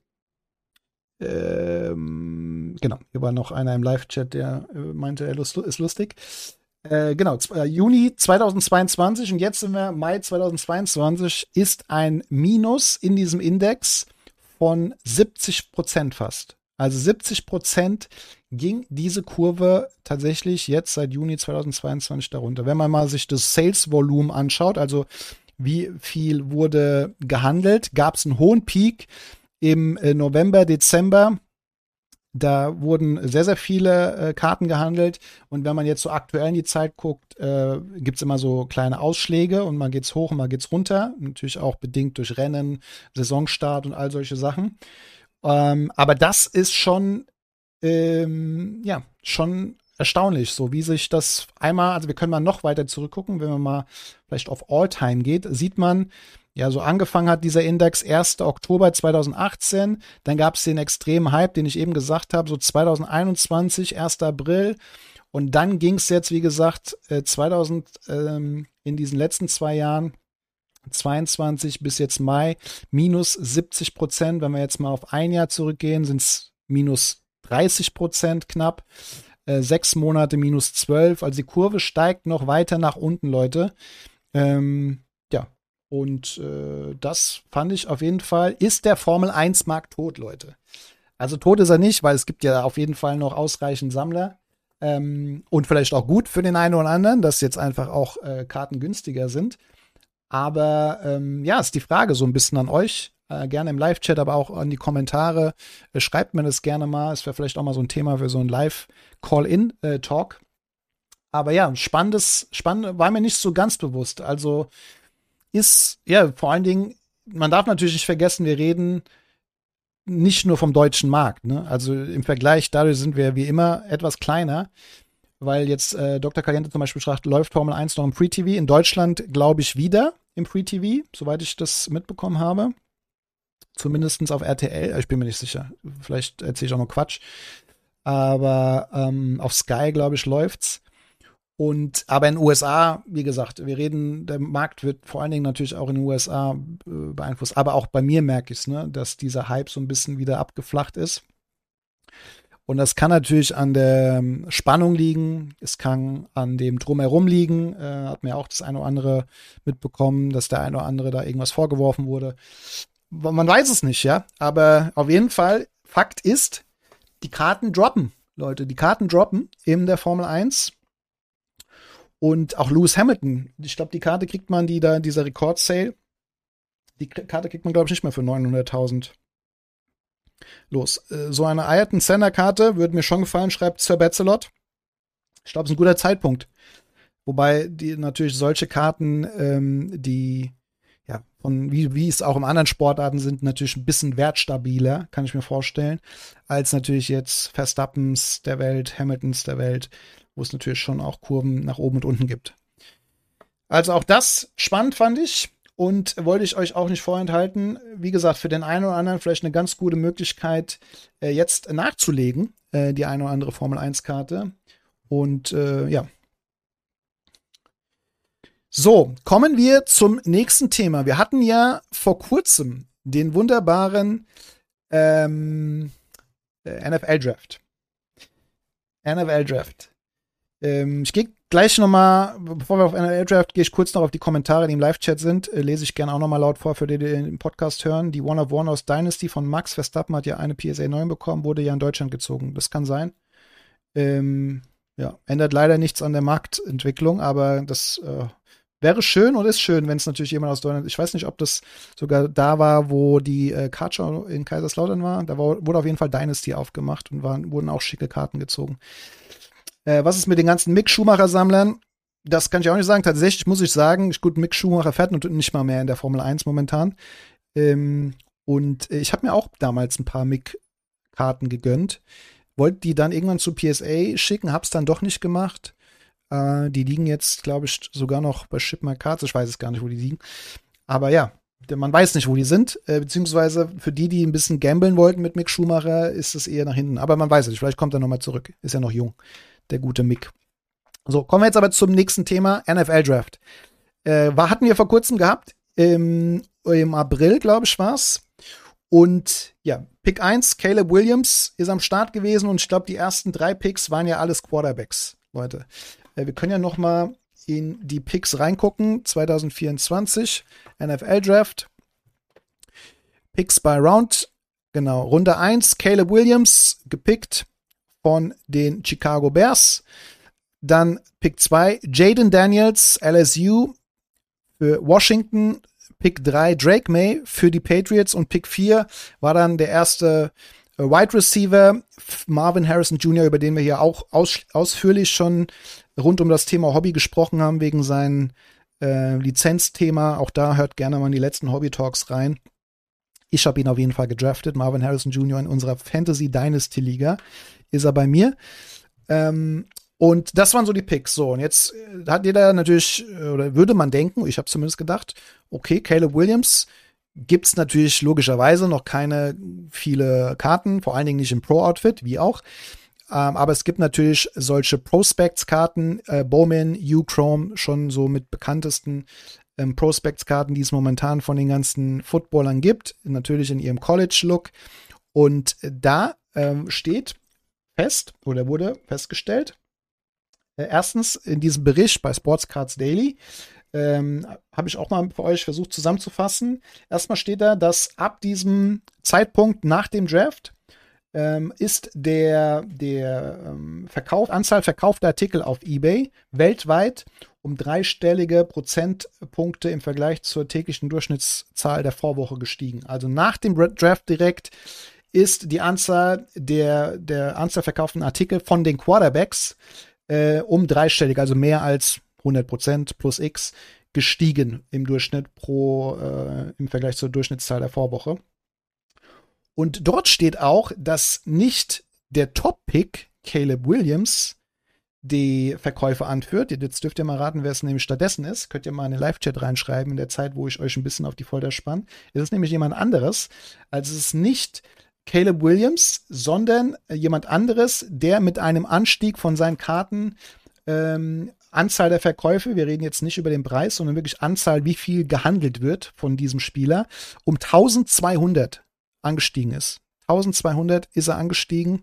hier war noch einer im Live-Chat, der meinte, er ist lustig. Genau, Juni 2022 und jetzt sind wir Mai 2022, ist ein Minus in diesem Index von 70% fast. Also 70% ging diese Kurve tatsächlich jetzt seit Juni 2022 darunter. Wenn man mal sich das Sales-Volumen anschaut, also wie viel wurde gehandelt, gab es einen hohen Peak im November, Dezember. Da wurden sehr, sehr viele Karten gehandelt. Und wenn man jetzt so aktuell in die Zeit guckt, gibt es immer so kleine Ausschläge und mal geht's hoch und mal geht's runter. Natürlich auch bedingt durch Rennen, Saisonstart und all solche Sachen. Aber das ist schon, schon erstaunlich, so wie sich das einmal, also wir können mal noch weiter zurückgucken, wenn man mal vielleicht auf All-Time geht, sieht man, ja, so angefangen hat dieser Index 1. Oktober 2018, dann gab es den extremen Hype, den ich eben gesagt habe, so 2021, 1. April und dann ging es jetzt, wie gesagt, in diesen letzten 2 Jahren, 22 bis jetzt Mai, minus 70%. Wenn wir jetzt mal auf ein Jahr zurückgehen, sind es minus 30% knapp. 6 Monate minus 12. Also die Kurve steigt noch weiter nach unten, Leute. Und das fand ich auf jeden Fall, ist der Formel 1 Markt tot, Leute. Also tot ist er nicht, weil es gibt ja auf jeden Fall noch ausreichend Sammler. Und vielleicht auch gut für den einen oder anderen, dass jetzt einfach auch Karten günstiger sind. Aber ist die Frage so ein bisschen an euch. Gerne im Live-Chat, aber auch an die Kommentare. Schreibt mir das gerne mal. Es wäre vielleicht auch mal so ein Thema für so ein Live-Call-In-Talk. Aber ja, spannend war mir nicht so ganz bewusst. Also ist, ja, vor allen Dingen, man darf natürlich nicht vergessen, wir reden nicht nur vom deutschen Markt. Ne? Also im Vergleich, dadurch sind wir wie immer etwas kleiner. Weil jetzt Dr. Caliente zum Beispiel sagt, läuft Formel 1 noch im Free-TV. In Deutschland, glaube ich, wieder im Free-TV, soweit ich das mitbekommen habe. Zumindest auf RTL, ich bin mir nicht sicher. Vielleicht erzähle ich auch noch Quatsch. Aber auf Sky, glaube ich, läuft's. Aber in den USA, wie gesagt, der Markt wird vor allen Dingen natürlich auch in den USA beeinflusst. Aber auch bei mir merke ich es, ne, dass dieser Hype so ein bisschen wieder abgeflacht ist. Und das kann natürlich an der Spannung liegen, es kann an dem Drumherum liegen. Hat mir auch das eine oder andere mitbekommen, dass der eine oder andere da irgendwas vorgeworfen wurde. Man weiß es nicht, ja. Aber auf jeden Fall, Fakt ist, die Karten droppen, Leute. Die Karten droppen in der Formel 1. Und auch Lewis Hamilton, ich glaube, die Karte kriegt man, dieser Rekord-Sale, die Karte kriegt man, glaube ich, nicht mehr für 900.000 los. So eine Ayrton Senna-Karte würde mir schon gefallen, schreibt Sir Betzelot. Ich glaube, es ist ein guter Zeitpunkt. Wobei die natürlich solche Karten, die ja von wie es auch in anderen Sportarten sind, natürlich ein bisschen wertstabiler, kann ich mir vorstellen, als natürlich jetzt Verstappens der Welt, Hamiltons der Welt, wo es natürlich schon auch Kurven nach oben und unten gibt. Also auch das spannend fand ich. Und wollte ich euch auch nicht vorenthalten. Wie gesagt, für den einen oder anderen vielleicht eine ganz gute Möglichkeit, jetzt nachzulegen, die eine oder andere Formel-1-Karte. Und ja. So, kommen wir zum nächsten Thema. Wir hatten vor kurzem den wunderbaren NFL-Draft. NFL-Draft. Ich gehe gleich nochmal, bevor wir auf NFL-Draft, gehe ich kurz noch auf die Kommentare, die im Live-Chat sind. Lese ich gerne auch nochmal laut vor, für die den Podcast hören. Die One of One aus Dynasty von Max Verstappen hat ja eine PSA 9 bekommen, wurde ja in Deutschland gezogen. Das kann sein. Ändert leider nichts an der Marktentwicklung, aber das wäre schön und ist schön, wenn es natürlich jemand aus Deutschland, ich weiß nicht, ob das sogar da war, wo die Kartshow in Kaiserslautern war. Da wurde auf jeden Fall Dynasty aufgemacht und wurden auch schicke Karten gezogen. Was ist mit den ganzen Mick Schumacher-Sammlern? Das kann ich auch nicht sagen. Tatsächlich muss ich sagen, Mick Schumacher fährt nicht mal mehr in der Formel 1 momentan. Und ich habe mir auch damals ein paar Mick-Karten gegönnt. Wollte die dann irgendwann zu PSA schicken, hab's dann doch nicht gemacht. Die liegen jetzt, glaube ich, sogar noch bei Ship My Cards. Ich weiß es gar nicht, wo die liegen. Aber ja, man weiß nicht, wo die sind. Beziehungsweise für die ein bisschen gamblen wollten mit Mick Schumacher, ist es eher nach hinten. Aber man weiß es nicht. Vielleicht kommt er nochmal zurück. Ist ja noch jung, der gute Mick. So, kommen wir jetzt aber zum nächsten Thema, NFL-Draft. Hatten wir vor kurzem gehabt, im April, glaube ich, war's. Und ja, Pick 1, Caleb Williams ist am Start gewesen und ich glaube, die ersten 3 Picks waren ja alles Quarterbacks, Leute. Wir können ja noch mal in die Picks reingucken, 2024, NFL-Draft. Picks by Round, Genau, Runde 1, Caleb Williams, gepickt von den Chicago Bears. Dann Pick 2, Jaden Daniels, LSU für Washington. Pick 3, Drake May für die Patriots. Und Pick 4 war dann der erste Wide Receiver, Marvin Harrison Jr., über den wir hier auch ausführlich schon rund um das Thema Hobby gesprochen haben, wegen seinem Lizenzthema. Auch da hört gerne mal in die letzten Hobby-Talks rein. Ich habe ihn auf jeden Fall gedraftet, Marvin Harrison Jr. in unserer Fantasy Dynasty Liga. Ist er bei mir. Und das waren so die Picks. So, und jetzt hat jeder natürlich, oder würde man denken, ich habe zumindest gedacht, okay, Caleb Williams gibt's natürlich logischerweise noch keine viele Karten, vor allen Dingen nicht im Pro-Outfit, wie auch. Aber es gibt natürlich solche Prospects-Karten, Bowman, U-Chrome, schon so mit bekanntesten Prospects-Karten, die es momentan von den ganzen Footballern gibt, natürlich in ihrem College-Look. Und da steht fest, oder wurde festgestellt, erstens in diesem Bericht bei Sports Cards Daily, habe ich auch mal für euch versucht zusammenzufassen. Erstmal steht da, dass ab diesem Zeitpunkt nach dem Draft ist der Anzahl verkaufter Artikel auf eBay weltweit um dreistellige Prozentpunkte im Vergleich zur täglichen Durchschnittszahl der Vorwoche gestiegen. Also nach dem Draft direkt ist die Anzahl der Anzahl verkauften Artikel von den Quarterbacks um dreistellig, also mehr als 100% plus X gestiegen im Durchschnitt im Vergleich zur Durchschnittszahl der Vorwoche. Und dort steht auch, dass nicht der Top-Pick Caleb Williams die Verkäufe anführt. Jetzt dürft ihr mal raten, wer es nämlich stattdessen ist. Könnt ihr mal in den Live-Chat reinschreiben in der Zeit, wo ich euch ein bisschen auf die Folter spanne. Es ist nämlich jemand anderes. Also es ist nicht Caleb Williams, sondern jemand anderes, der mit einem Anstieg von seinen Karten Anzahl der Verkäufe, wir reden jetzt nicht über den Preis, sondern wirklich Anzahl, wie viel gehandelt wird von diesem Spieler, um 1200 angestiegen ist. 1200 ist er angestiegen.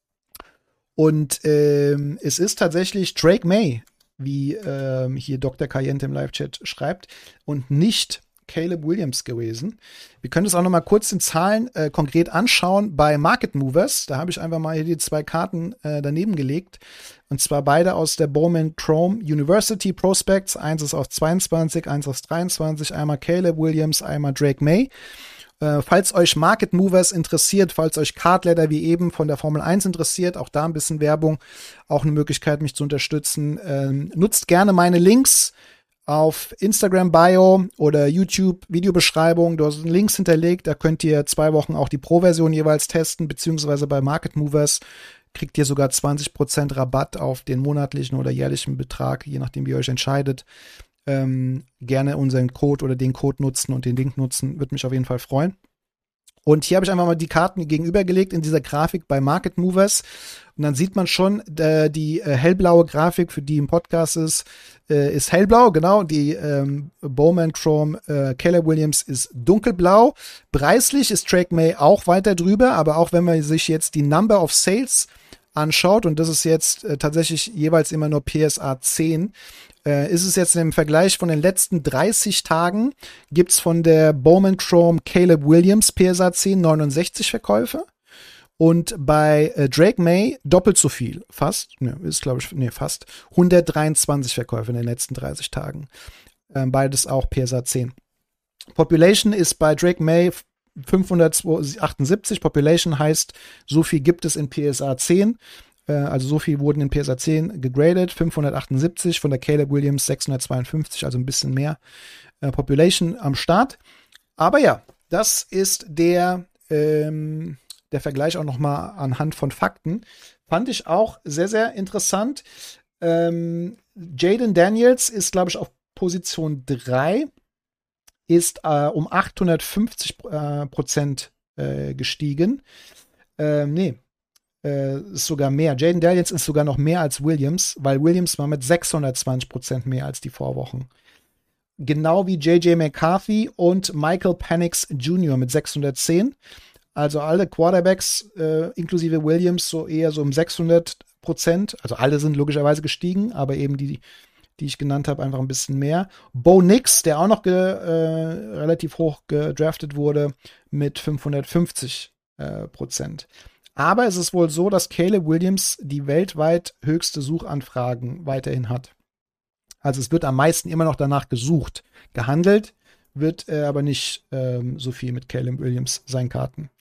Und es ist tatsächlich Drake May, wie hier Dr. Cayente im Live-Chat schreibt, und nicht Caleb Williams gewesen. Wir können es auch noch mal kurz in Zahlen konkret anschauen bei Market Movers. Da habe ich einfach mal hier die zwei Karten daneben gelegt. Und zwar beide aus der Bowman Chrome University Prospects. Eins ist aus 22, eins aus 23. Einmal Caleb Williams, einmal Drake May. Falls euch Market Movers interessiert, falls euch Cardladder wie eben von der Formel 1 interessiert, auch da ein bisschen Werbung, auch eine Möglichkeit, mich zu unterstützen. Nutzt gerne meine Links auf Instagram Bio oder YouTube Videobeschreibung. Da sind Links hinterlegt, da könnt ihr 2 Wochen auch die Pro-Version jeweils testen, beziehungsweise bei Market Movers kriegt ihr sogar 20% Rabatt auf den monatlichen oder jährlichen Betrag, je nachdem, wie ihr euch entscheidet. Gerne unseren Code oder den Code nutzen und den Link nutzen, würde mich auf jeden Fall freuen. Und hier habe ich einfach mal die Karten gegenübergelegt in dieser Grafik bei Market Movers. Und dann sieht man schon, die hellblaue Grafik, für die im Podcast ist hellblau, genau. Die Bowman Chrome Caleb Williams ist dunkelblau. Preislich ist Drake May auch weiter drüber, aber auch wenn man sich jetzt die Number of Sales anschaut, und das ist jetzt tatsächlich jeweils immer nur PSA 10, ist es jetzt im Vergleich von den letzten 30 Tagen, gibt es von der Bowman Chrome Caleb Williams PSA 10 69 Verkäufe und bei Drake May doppelt so viel, fast 123 Verkäufe in den letzten 30 Tagen. Beides auch PSA 10. Population ist bei Drake May 578, Population heißt, so viel gibt es in PSA 10. Also so viel wurden in PSA 10 gegradet, 578, von der Caleb Williams 652, also ein bisschen mehr Population am Start. Aber ja, das ist der Vergleich auch nochmal anhand von Fakten. Fand ich auch sehr, sehr interessant. Jaden Daniels ist, glaube ich, auf Position 3, ist um 850% gestiegen. Ist sogar mehr. Jaden Daniels ist sogar noch mehr als Williams, weil Williams war mit 620% mehr als die Vorwochen. Genau wie J.J. McCarthy und Michael Penix Jr. mit 610. Also alle Quarterbacks, inklusive Williams, so eher so um 600%. Also alle sind logischerweise gestiegen, aber eben die ich genannt habe, einfach ein bisschen mehr. Bo Nix, der auch noch relativ hoch gedraftet wurde, mit 550 Prozent. Aber es ist wohl so, dass Caleb Williams die weltweit höchste Suchanfragen weiterhin hat. Also es wird am meisten immer noch danach gesucht. Gehandelt wird aber nicht so viel mit Caleb Williams, seinen Karten.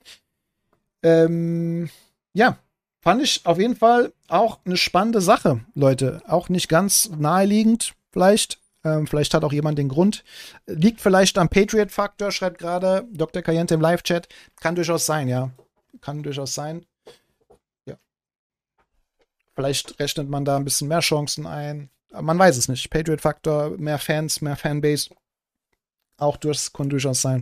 Ja, fand ich auf jeden Fall auch eine spannende Sache, Leute. Auch nicht ganz naheliegend, vielleicht. Vielleicht hat auch jemand den Grund. Liegt vielleicht am Patriot-Faktor, schreibt gerade Dr. Kayente im Live-Chat. Kann durchaus sein, ja. Kann durchaus sein. Ja. Vielleicht rechnet man da ein bisschen mehr Chancen ein. Aber man weiß es nicht. Patriot-Faktor, mehr Fans, mehr Fanbase. Auch das kann durchaus sein.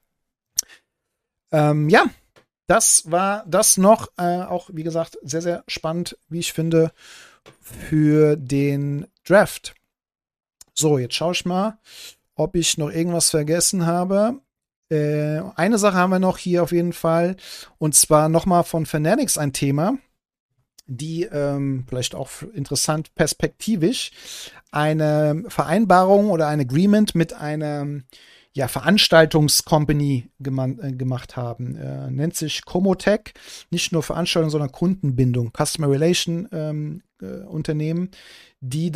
Ja, das war das noch. Auch, wie gesagt, sehr, sehr spannend, wie ich finde, für den Draft. So, jetzt schaue ich mal, ob ich noch irgendwas vergessen habe. Eine Sache haben wir noch hier auf jeden Fall. Und zwar nochmal von Fanatics ein Thema, die vielleicht auch interessant perspektivisch eine Vereinbarung oder ein Agreement mit einer Veranstaltungscompany gemacht haben. Nennt sich Comotech. Nicht nur Veranstaltung, sondern Kundenbindung. Customer Relation Unternehmen, die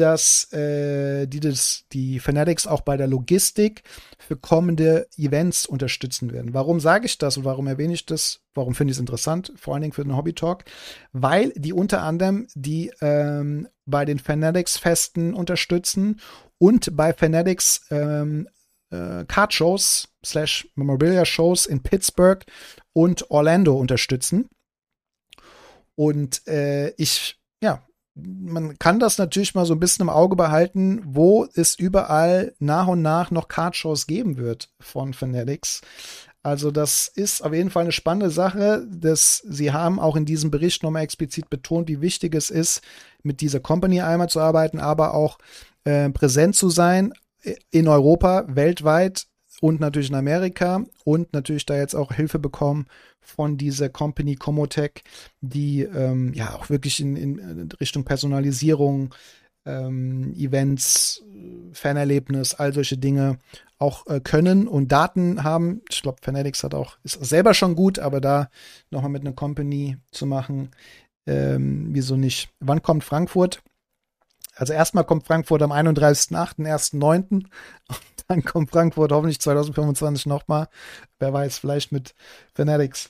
Fanatics auch bei der Logistik für kommende Events unterstützen werden. Warum sage ich das und warum erwähne ich das? Warum finde ich es interessant? Vor allen Dingen für den Hobby Talk. Weil die unter anderem die bei den Fanatics-Festen unterstützen und bei Fanatics Card-Shows / Memorabilia-Shows in Pittsburgh und Orlando unterstützen. Und man kann das natürlich mal so ein bisschen im Auge behalten, wo es überall nach und nach noch Card-Shows geben wird von Fanatics. Also das ist auf jeden Fall eine spannende Sache. Sie haben auch in diesem Bericht nochmal explizit betont, wie wichtig es ist, mit dieser Company einmal zu arbeiten, aber auch präsent zu sein in Europa, weltweit und natürlich in Amerika und natürlich da jetzt auch Hilfe bekommen von dieser Company Comotech, die auch wirklich in Richtung Personalisierung, Events, Fanerlebnis, all solche Dinge auch können und Daten haben. Ich glaube, Fanatics ist selber schon gut, aber da nochmal mit einer Company zu machen, wieso nicht? Wann kommt Frankfurt? Also erstmal kommt Frankfurt am 31.08., 1.9. Und dann kommt Frankfurt hoffentlich 2025 nochmal. Wer weiß, vielleicht mit Fanatics.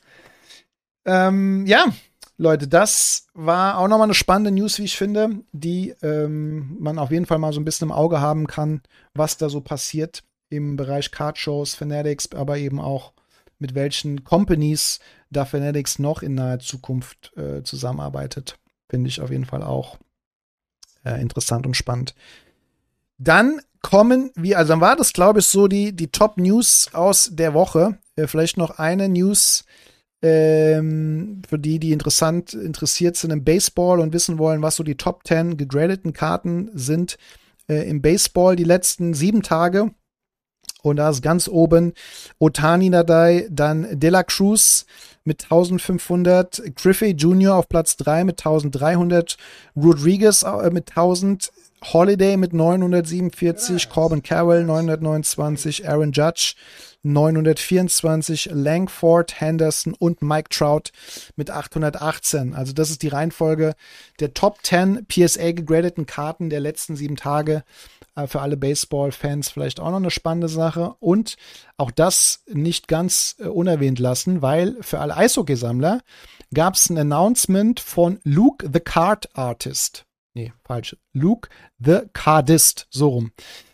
Leute, das war auch nochmal eine spannende News, wie ich finde, die man auf jeden Fall mal so ein bisschen im Auge haben kann, was da so passiert im Bereich Card-Shows, Fanatics, aber eben auch mit welchen Companies da Fanatics noch in naher Zukunft zusammenarbeitet. Finde ich auf jeden Fall auch interessant und spannend. Dann dann war das, glaube ich, so die Top-News aus der Woche. Vielleicht noch eine News für die interessiert sind im Baseball und wissen wollen, was so die Top 10 gegradeten Karten sind im Baseball die letzten 7 Tage. Und da ist ganz oben Ohtani dabei, dann De La Cruz mit 1500, Griffey Jr. auf Platz 3 mit 1300, Rodriguez mit 1000, Holiday mit 947, Corbin Carroll 929, Aaron Judge 924, Langford, Henderson und Mike Trout mit 818. Also das ist die Reihenfolge der Top 10 PSA gegradeten Karten der letzten 7 Tage. Für alle Baseball-Fans vielleicht auch noch eine spannende Sache. Und auch das nicht ganz unerwähnt lassen, weil für alle Eishockey-Sammler gab es ein Announcement von Luke the Card Artist. Nee, falsch. Luke the Cardist, so rum.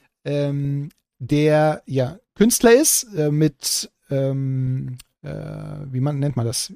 Der Künstler ist mit, wie nennt man das?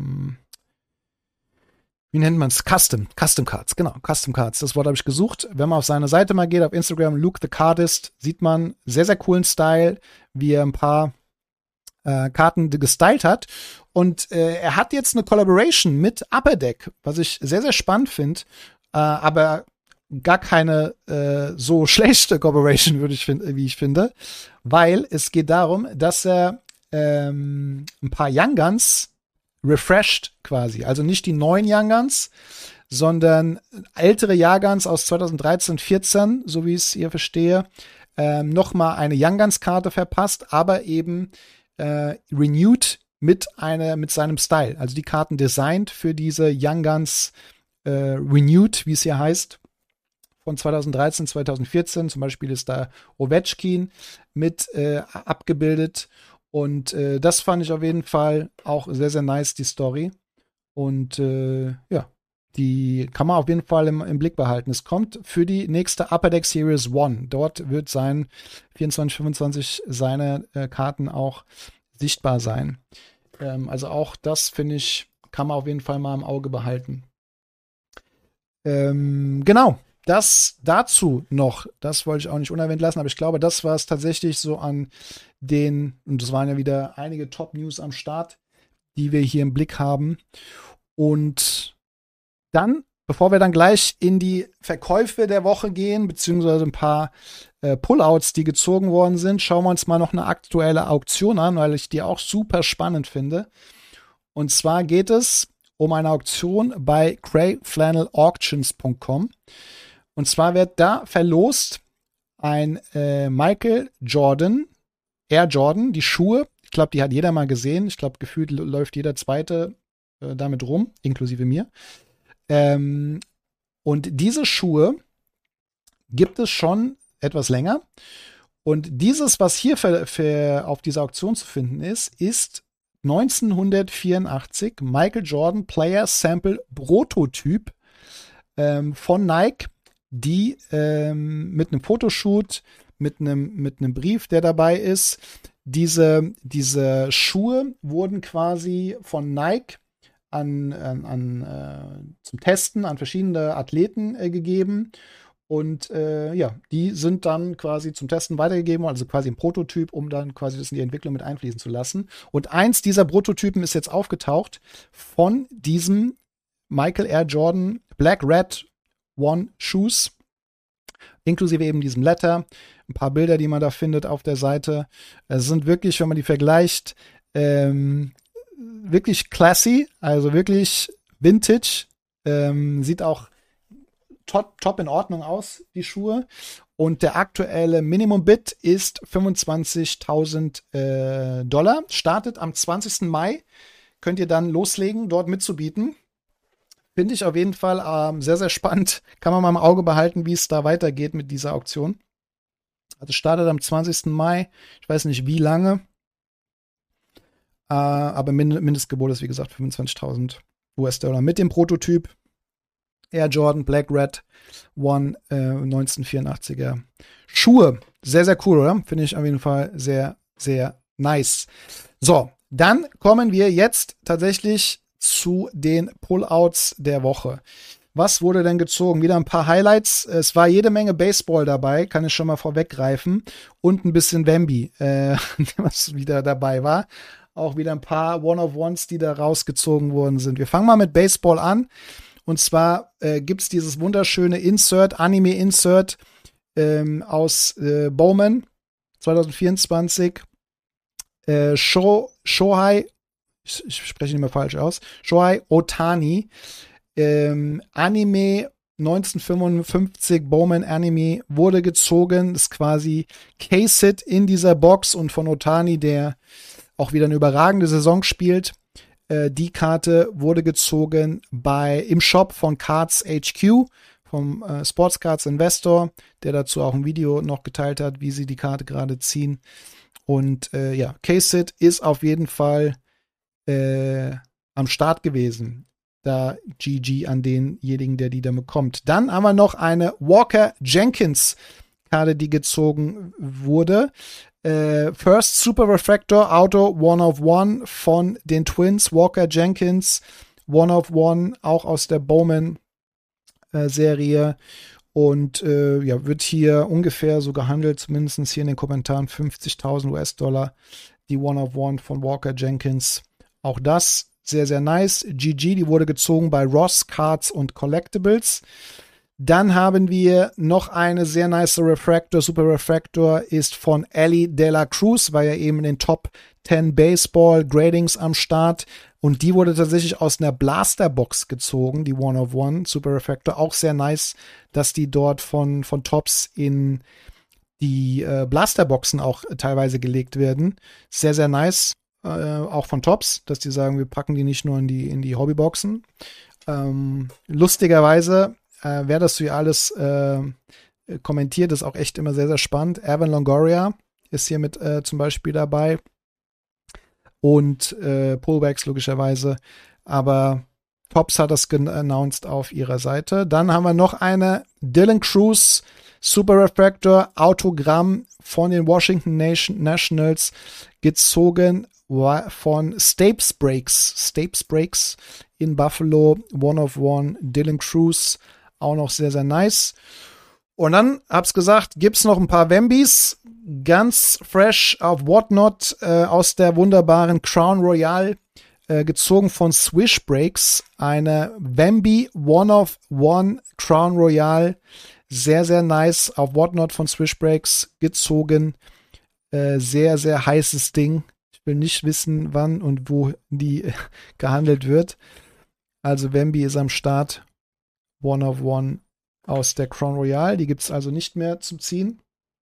Wie nennt man es? Custom Cards, genau, Custom Cards. Das Wort habe ich gesucht. Wenn man auf seine Seite mal geht, auf Instagram, Luke the Cardist, sieht man sehr, sehr coolen Style, wie er ein paar Karten gestylt hat. Und er hat jetzt eine Collaboration mit Upper Deck, was ich sehr, sehr spannend finde. Aber gar keine so schlechte Collaboration, wie ich finde. Weil es geht darum, dass er ein paar Young Guns refreshed quasi. Also nicht die neuen Young Guns, sondern ältere Jahrgangs aus 2013, 14, so wie ich es hier verstehe, nochmal eine Young Guns Karte verpasst, aber eben renewed mit seinem Style. Also die Karten designt für diese Young Guns Renewed, wie es hier heißt, von 2013, 2014. Zum Beispiel ist da Ovechkin mit abgebildet. Und das fand ich auf jeden Fall auch sehr, sehr nice, die Story. Und ja, die kann man auf jeden Fall im Blick behalten. Es kommt für die nächste Upper Deck Series 1. Dort wird sein 24, 25 seine Karten auch sichtbar sein. Also auch das, finde ich, kann man auf jeden Fall mal im Auge behalten. Genau, das dazu noch, das wollte ich auch nicht unerwähnt lassen, aber ich glaube, das war es tatsächlich so an und das waren ja wieder einige Top-News am Start, die wir hier im Blick haben. Und dann, bevor wir dann gleich in die Verkäufe der Woche gehen, beziehungsweise ein paar Pullouts, die gezogen worden sind, schauen wir uns mal noch eine aktuelle Auktion an, weil ich die auch super spannend finde. Und zwar geht es um eine Auktion bei greyflannelauctions.com. Und zwar wird da verlost ein Michael Jordan, Air Jordan, die Schuhe. Ich glaube, die hat jeder mal gesehen. Ich glaube, gefühlt läuft jeder Zweite damit rum, inklusive mir. Und diese Schuhe gibt es schon etwas länger. Und dieses, was hier auf dieser Auktion zu finden ist 1984 Michael Jordan Player Sample Prototyp von Nike, die mit einem Fotoshoot, mit einem Brief, der dabei ist. Diese Schuhe wurden quasi von Nike zum Testen an verschiedene Athleten gegeben. Und ja, die sind dann quasi zum Testen weitergegeben, also quasi ein Prototyp, um dann quasi das in die Entwicklung mit einfließen zu lassen. Und eins dieser Prototypen ist jetzt aufgetaucht von diesem Michael Air Jordan Black Red One Shoes, inklusive eben diesem Letter. Ein paar Bilder, die man da findet auf der Seite. Es sind wirklich, wenn man die vergleicht, wirklich classy, also wirklich vintage. Sieht auch top in Ordnung aus, die Schuhe. Und der aktuelle Minimum-Bid ist $25.000. Startet am 20. Mai. Könnt ihr dann loslegen, dort mitzubieten. Finde ich auf jeden Fall sehr, sehr spannend. Kann man mal im Auge behalten, wie es da weitergeht mit dieser Auktion. Also startet am 20. Mai. Ich weiß nicht, wie lange. Aber Mindestgebot ist, wie gesagt, $25.000 mit dem Prototyp Air Jordan Black Red One 1984er Schuhe. Sehr, sehr cool, oder? Finde ich auf jeden Fall sehr, sehr nice. So, dann kommen wir jetzt tatsächlich zu den Pullouts der Woche. Was wurde denn gezogen? Wieder ein paar Highlights. Es war jede Menge Baseball dabei, kann ich schon mal vorweggreifen. Und ein bisschen Wemby, was wieder dabei war. Auch wieder ein paar One-of-Ones, die da rausgezogen worden sind. Wir fangen mal mit Baseball an. Und zwar gibt es dieses wunderschöne Anime-Insert aus Bowman 2024. Shohei, ich spreche nicht mehr falsch aus, Shohei Ohtani, Anime 1955, Bowman Anime, wurde gezogen. Das ist quasi K-Sit in dieser Box und von Ohtani, der auch wieder eine überragende Saison spielt. Die Karte wurde gezogen im Shop von Cards HQ, vom Sports Cards Investor, der dazu auch ein Video noch geteilt hat, wie sie die Karte gerade ziehen. Und ja, K-Sit ist auf jeden Fall am Start gewesen. Da GG an denjenigen, der die dann bekommt. Dann haben wir noch eine Walker Jenkins Karte, die gezogen wurde. First Super Refractor Auto One of One von den Twins, Walker Jenkins, One of One, auch aus der Bowman Serie. Und ja, wird hier ungefähr so gehandelt, zumindest hier in den Kommentaren, $50.000, die One of One von Walker Jenkins. Auch das sehr, sehr nice. GG, die wurde gezogen bei Ross Cards und Collectibles. Dann haben wir noch eine sehr nice Refractor. Super Refractor ist von Ellie De La Cruz, war ja eben in den Top 10 Baseball Gradings am Start. Und die wurde tatsächlich aus einer Blasterbox gezogen, die One of One Super Refractor. Auch sehr nice, dass die dort von Topps in die Blasterboxen auch teilweise gelegt werden. Sehr, sehr nice. auch von Topps, dass die sagen, wir packen die nicht nur in die Hobbyboxen. Lustigerweise, wer das hier alles kommentiert, ist auch echt immer sehr, sehr spannend. Evan Longoria ist hier mit zum Beispiel dabei und Pullbacks logischerweise, aber Topps hat das announced auf ihrer Seite. Dann haben wir noch eine Dylan Cruz Super Refractor Autogramm von den Washington Nationals, gezogen von Stapes Breaks in Buffalo, 1/1, Dylan Cruz, auch noch sehr, sehr nice. Und dann, hab's gesagt, gibt's noch ein paar Wembys, ganz fresh auf Whatnot, aus der wunderbaren Crown Royale, gezogen von Swish Breaks, eine Wemby 1/1 Crown Royale, sehr, sehr nice, auf Whatnot von Swish Breaks gezogen, sehr, sehr heißes Ding. Ich will nicht wissen, wann und wo die gehandelt wird. Also Wemby ist am Start, 1/1 aus der Crown Royale, die gibt's also nicht mehr zum Ziehen.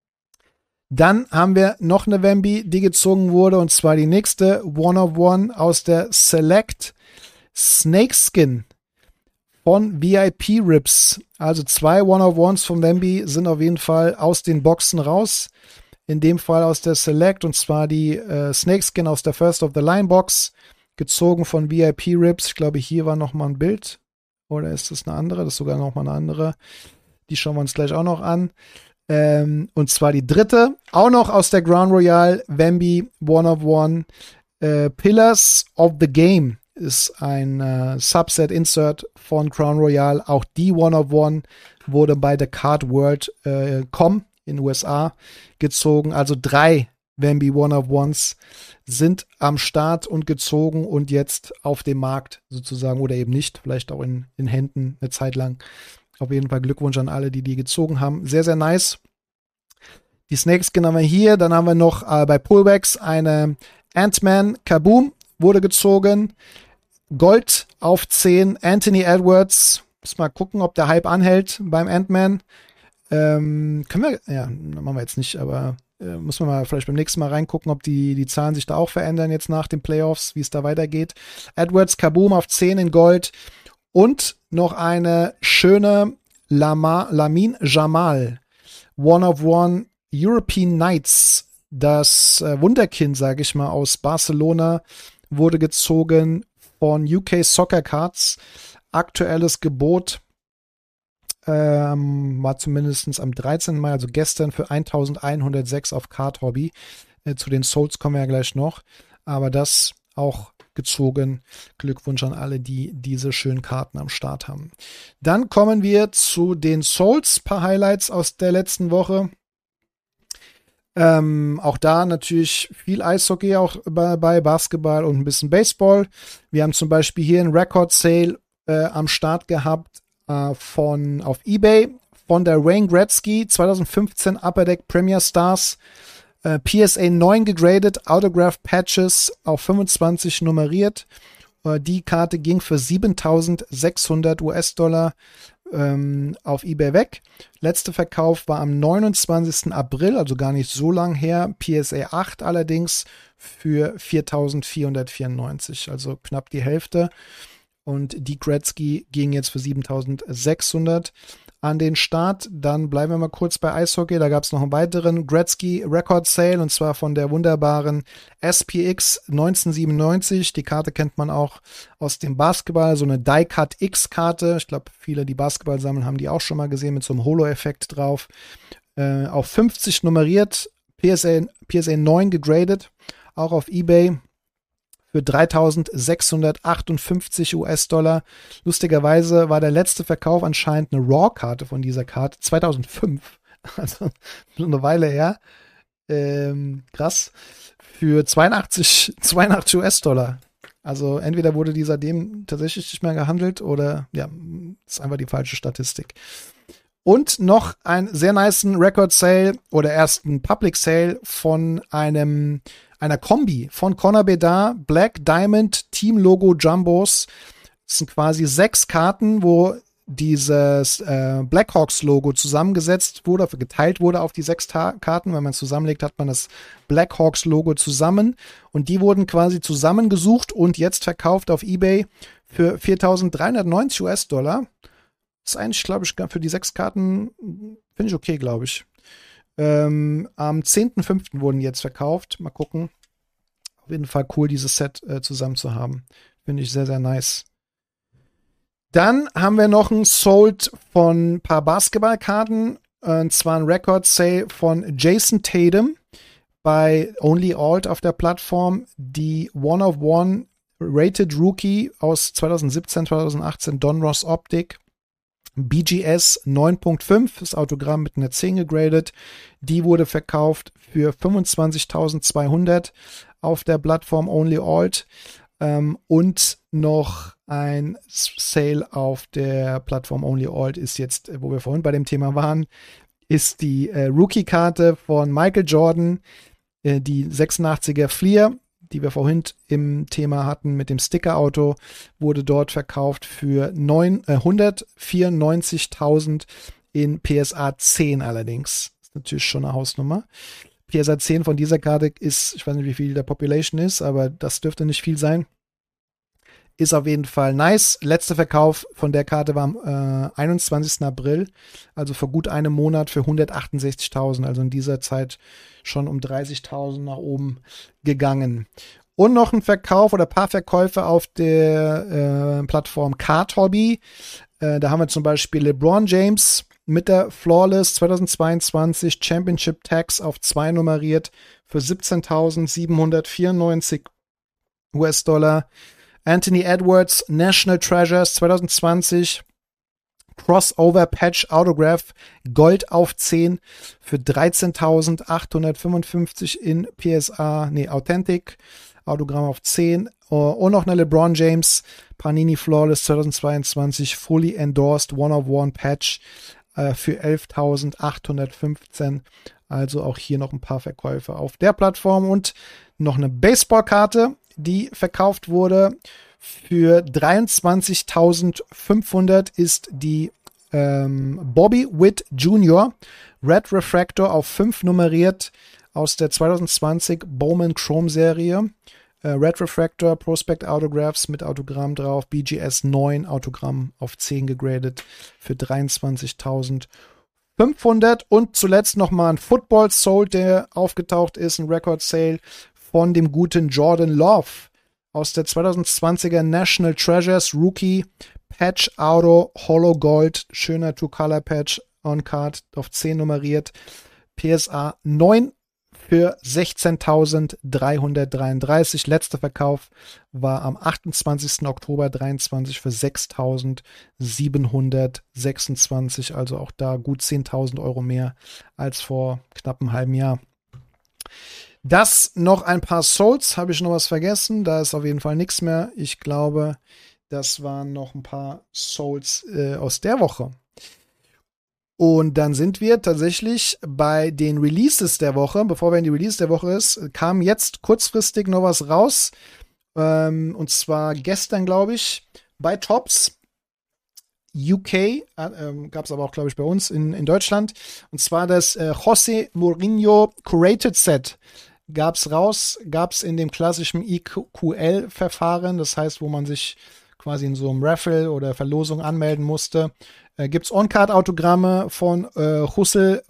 Dann haben wir noch eine Wemby, die gezogen wurde, und zwar die nächste 1/1 aus der Select Snakeskin von VIP Rips. Also 2 1/1s von Wemby sind auf jeden Fall aus den Boxen raus. In dem Fall aus der Select, und zwar die Snakeskin aus der First of the Line Box, gezogen von VIP Rips. Ich glaube, hier war noch mal ein Bild. Oder ist das eine andere? Das ist sogar noch mal eine andere. Die schauen wir uns gleich auch noch an. Und zwar die dritte, auch noch aus der Crown Royale, Wemby 1/1. Pillars of the Game ist ein Subset-Insert von Crown Royale. Auch die 1/1 wurde bei der Card World Com in den USA gezogen. Also 3 Wemby 1/1s sind am Start und gezogen und jetzt auf dem Markt sozusagen, oder eben nicht, vielleicht auch in Händen eine Zeit lang. Auf jeden Fall Glückwunsch an alle, die gezogen haben. Sehr, sehr nice. Die Snakeskin haben wir hier. Dann haben wir noch bei Pullbacks eine Ant-Man Kaboom wurde gezogen. Gold auf 10. Anthony Edwards. Muss mal gucken, ob der Hype anhält beim Ant-Man. Können wir, ja, machen wir jetzt nicht, aber muss man mal vielleicht beim nächsten Mal reingucken, ob die Zahlen sich da auch verändern jetzt nach den Playoffs, wie es da weitergeht. Edwards Kaboom auf 10 in Gold. Und noch eine schöne Lamine Jamal 1/1 European Knights. Das Wunderkind, sage ich mal, aus Barcelona wurde gezogen von UK Soccer Cards. Aktuelles Gebot war zumindest am 13. Mai, also gestern, für 1.106 auf Card Hobby. Zu den Souls kommen wir ja gleich noch. Aber das auch gezogen. Glückwunsch an alle, die diese schönen Karten am Start haben. Dann kommen wir zu den Souls. Paar Highlights aus der letzten Woche. Auch da natürlich viel Eishockey, auch bei Basketball und ein bisschen Baseball. Wir haben zum Beispiel hier einen Record Sale am Start gehabt auf eBay von der Wayne Gretzky 2015 Upper Deck Premier Stars. PSA 9 gegradet, Autograph Patches auf 25 nummeriert. Die Karte ging für 7.600 US-Dollar auf eBay weg. Letzter Verkauf war am 29. April, also gar nicht so lang her. PSA 8 allerdings für 4.494, also knapp die Hälfte. Und die Gretzky ging jetzt für 7.600 an den Start. Dann bleiben wir mal kurz bei Eishockey. Da gab es noch einen weiteren Gretzky Record Sale, und zwar von der wunderbaren SPX 1997. Die Karte kennt man auch aus dem Basketball, so eine Die-Cut X-Karte. Ich glaube, viele, die Basketball sammeln, haben die auch schon mal gesehen mit so einem Holo-Effekt drauf. Auf 50 nummeriert, PSA 9 gegradet, auch auf eBay. Für 3.658 US-Dollar. Lustigerweise war der letzte Verkauf anscheinend eine Raw-Karte von dieser Karte. 2005. Also schon eine Weile her. Krass. Für 82 US-Dollar. Also entweder wurde dieser dem tatsächlich nicht mehr gehandelt oder ja, ist einfach die falsche Statistik. Und noch einen sehr nicen Record Sale oder ersten Public Sale von einer Kombi von Connor Bedard, Black Diamond Team Logo Jumbos. Das sind quasi 6 Karten, wo dieses Blackhawks-Logo zusammengesetzt wurde, geteilt wurde auf die 6 Karten. Wenn man es zusammenlegt, hat man das Blackhawks-Logo zusammen. Und die wurden quasi zusammengesucht und jetzt verkauft auf eBay für $4.390. Das ist eigentlich, glaube ich, für die 6 Karten, finde ich okay, glaube ich. Am 10.05. wurden die jetzt verkauft. Mal gucken. Auf jeden Fall cool, dieses Set zusammen zu haben. Finde ich sehr, sehr nice. Dann haben wir noch ein Sold von ein paar Basketballkarten. Und zwar ein Record Sale von Jason Tatum bei Only Alt auf der Plattform. Die One-of-One Rated Rookie aus 2017, 2018 Donruss Optik. BGS 9.5, das Autogramm mit einer 10 gegradet. Die wurde verkauft für 25.200 auf der Plattform Only Alt. Und noch ein Sale auf der Plattform Only Alt ist jetzt, wo wir vorhin bei dem Thema waren, ist die Rookie-Karte von Michael Jordan, die 86er Fleer, die wir vorhin im Thema hatten mit dem Sticker-Auto, wurde dort verkauft für 194.000 in PSA 10 allerdings. Das ist natürlich schon eine Hausnummer. PSA 10 von dieser Karte ist, ich weiß nicht, wie viel der Population ist, aber das dürfte nicht viel sein. Ist auf jeden Fall nice. Letzter Verkauf von der Karte war am 21. April, also vor gut einem Monat für 168.000, also in dieser Zeit schon um 30.000 nach oben gegangen. Und noch ein Verkauf oder ein paar Verkäufe auf der Plattform Card Hobby. Da haben wir zum Beispiel LeBron James mit der Flawless 2022 Championship Tags auf 2 nummeriert für 17.794 US-Dollar. Anthony Edwards National Treasures 2020 Crossover Patch Autograph Gold auf 10 für 13.855 in PSA, Authentic Autogramm auf 10 und noch eine LeBron James Panini Flawless 2022 Fully Endorsed One-of-One Patch für 11.815. Also auch hier noch ein paar Verkäufe auf der Plattform und noch eine Baseballkarte, die verkauft wurde. Für 23.500 ist die Bobby Witt Jr. Red Refractor auf 5 nummeriert aus der 2020 Bowman Chrome Serie. Red Refractor Prospect Autographs mit Autogramm drauf. BGS 9 Autogramm auf 10 gegradet für 23.500. Und zuletzt nochmal ein Football Sold, der aufgetaucht ist, ein Record Sale von dem guten Jordan Love aus der 2020er National Treasures Rookie Patch Auto Hollow Gold, schöner Two-Color Patch on Card auf 10 nummeriert, PSA 9 für 16.333. Letzter Verkauf war am 28. Oktober 23 für 6.726, also auch da gut 10.000 Euro mehr als vor knapp einem halben Jahr. Das noch ein paar Souls. Habe ich noch was vergessen? Da ist auf jeden Fall nichts mehr. Ich glaube, das waren noch ein paar Souls aus der Woche. Und dann sind wir tatsächlich bei den Releases der Woche. Bevor wir in die Release der Woche ist, kam jetzt kurzfristig noch was raus. Und zwar gestern, glaube ich, bei Topps. UK, gab es aber auch, glaube ich, bei uns in Deutschland. Und zwar das José Mourinho Curated Set. Gab's in dem klassischen EQL-Verfahren, das heißt, wo man sich quasi in so einem Raffle oder Verlosung anmelden musste. Gibt's On-Card-Autogramme von José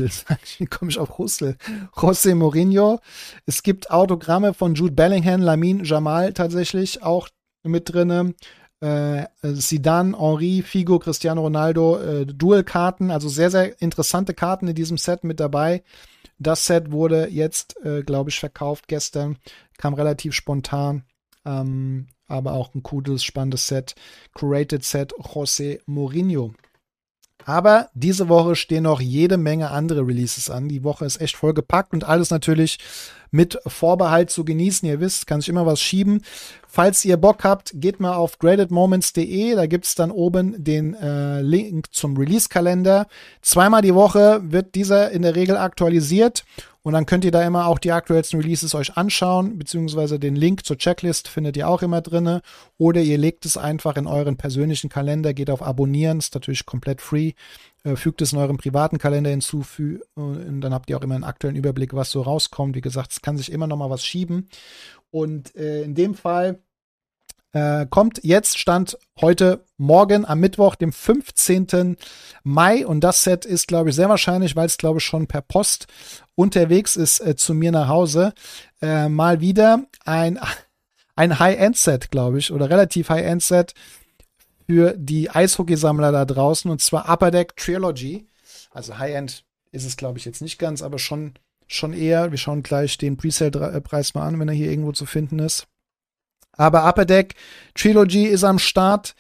Mourinho. Es gibt Autogramme von Jude Bellingham, Lamine Jamal tatsächlich auch mit drinne. Zidane, Henry, Figo, Cristiano Ronaldo, Dual-Karten, also sehr, sehr interessante Karten in diesem Set mit dabei. Das Set wurde jetzt, glaube ich, verkauft gestern, kam relativ spontan, aber auch ein cooles, spannendes Set, Curated Set José Mourinho. Aber diese Woche stehen noch jede Menge andere Releases an. Die Woche ist echt voll gepackt und alles natürlich mit Vorbehalt zu genießen. Ihr wisst, kann sich immer was schieben. Falls ihr Bock habt, geht mal auf gradedmoments.de. Da gibt's dann oben den Link zum Release-Kalender. Zweimal die Woche wird dieser in der Regel aktualisiert. Und dann könnt ihr da immer auch die aktuellsten Releases euch anschauen, beziehungsweise den Link zur Checklist findet ihr auch immer drin. Oder ihr legt es einfach in euren persönlichen Kalender, geht auf Abonnieren, ist natürlich komplett free, fügt es in euren privaten Kalender hinzu und dann habt ihr auch immer einen aktuellen Überblick, was so rauskommt. Wie gesagt, es kann sich immer noch mal was schieben. Und in dem Fall kommt jetzt, Stand heute Morgen am Mittwoch, dem 15. Mai. Und das Set ist, glaube ich, sehr wahrscheinlich, weil es, glaube ich, schon per Post unterwegs ist zu mir nach Hause. Mal wieder ein High-End-Set, glaube ich, oder relativ High-End-Set für die Eishockeysammler da draußen. Und zwar Upper Deck Trilogy. Also High-End ist es, glaube ich, jetzt nicht ganz, aber schon eher. Wir schauen gleich den Presale-Preis mal an, wenn er hier irgendwo zu finden ist. Aber Upper Deck Trilogy ist am Start,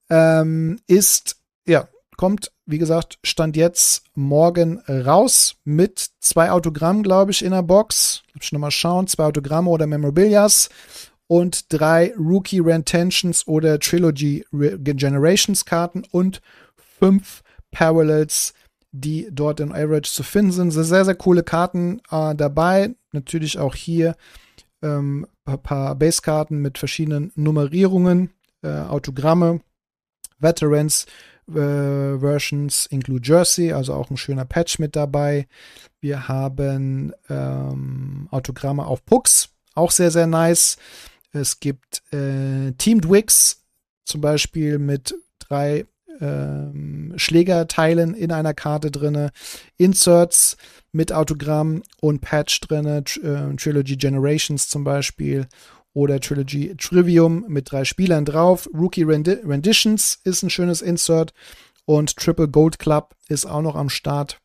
kommt, wie gesagt, Stand jetzt morgen raus mit 2 Autogrammen, glaube ich, in der Box. Ich nochmal schauen, 2 Autogramme oder Memorabilias und 3 Rookie Retentions oder Trilogy Generations Karten und 5 Parallels, die dort in Average zu finden sind. Sehr, sehr coole Karten dabei. Natürlich auch hier ein paar Basekarten mit verschiedenen Nummerierungen, Autogramme, Veterans Versions include Jersey, also auch ein schöner Patch mit dabei. Wir haben Autogramme auf Pucks, auch sehr, sehr nice. Es gibt Teamed Wicks, zum Beispiel mit 3 Schlägerteilen in einer Karte drin, Inserts mit Autogramm und Patch drin, Trilogy Generations zum Beispiel oder Trilogy Trivium mit 3 Spielern drauf. Rookie Renditions ist ein schönes Insert und Triple Gold Club ist auch noch am Start.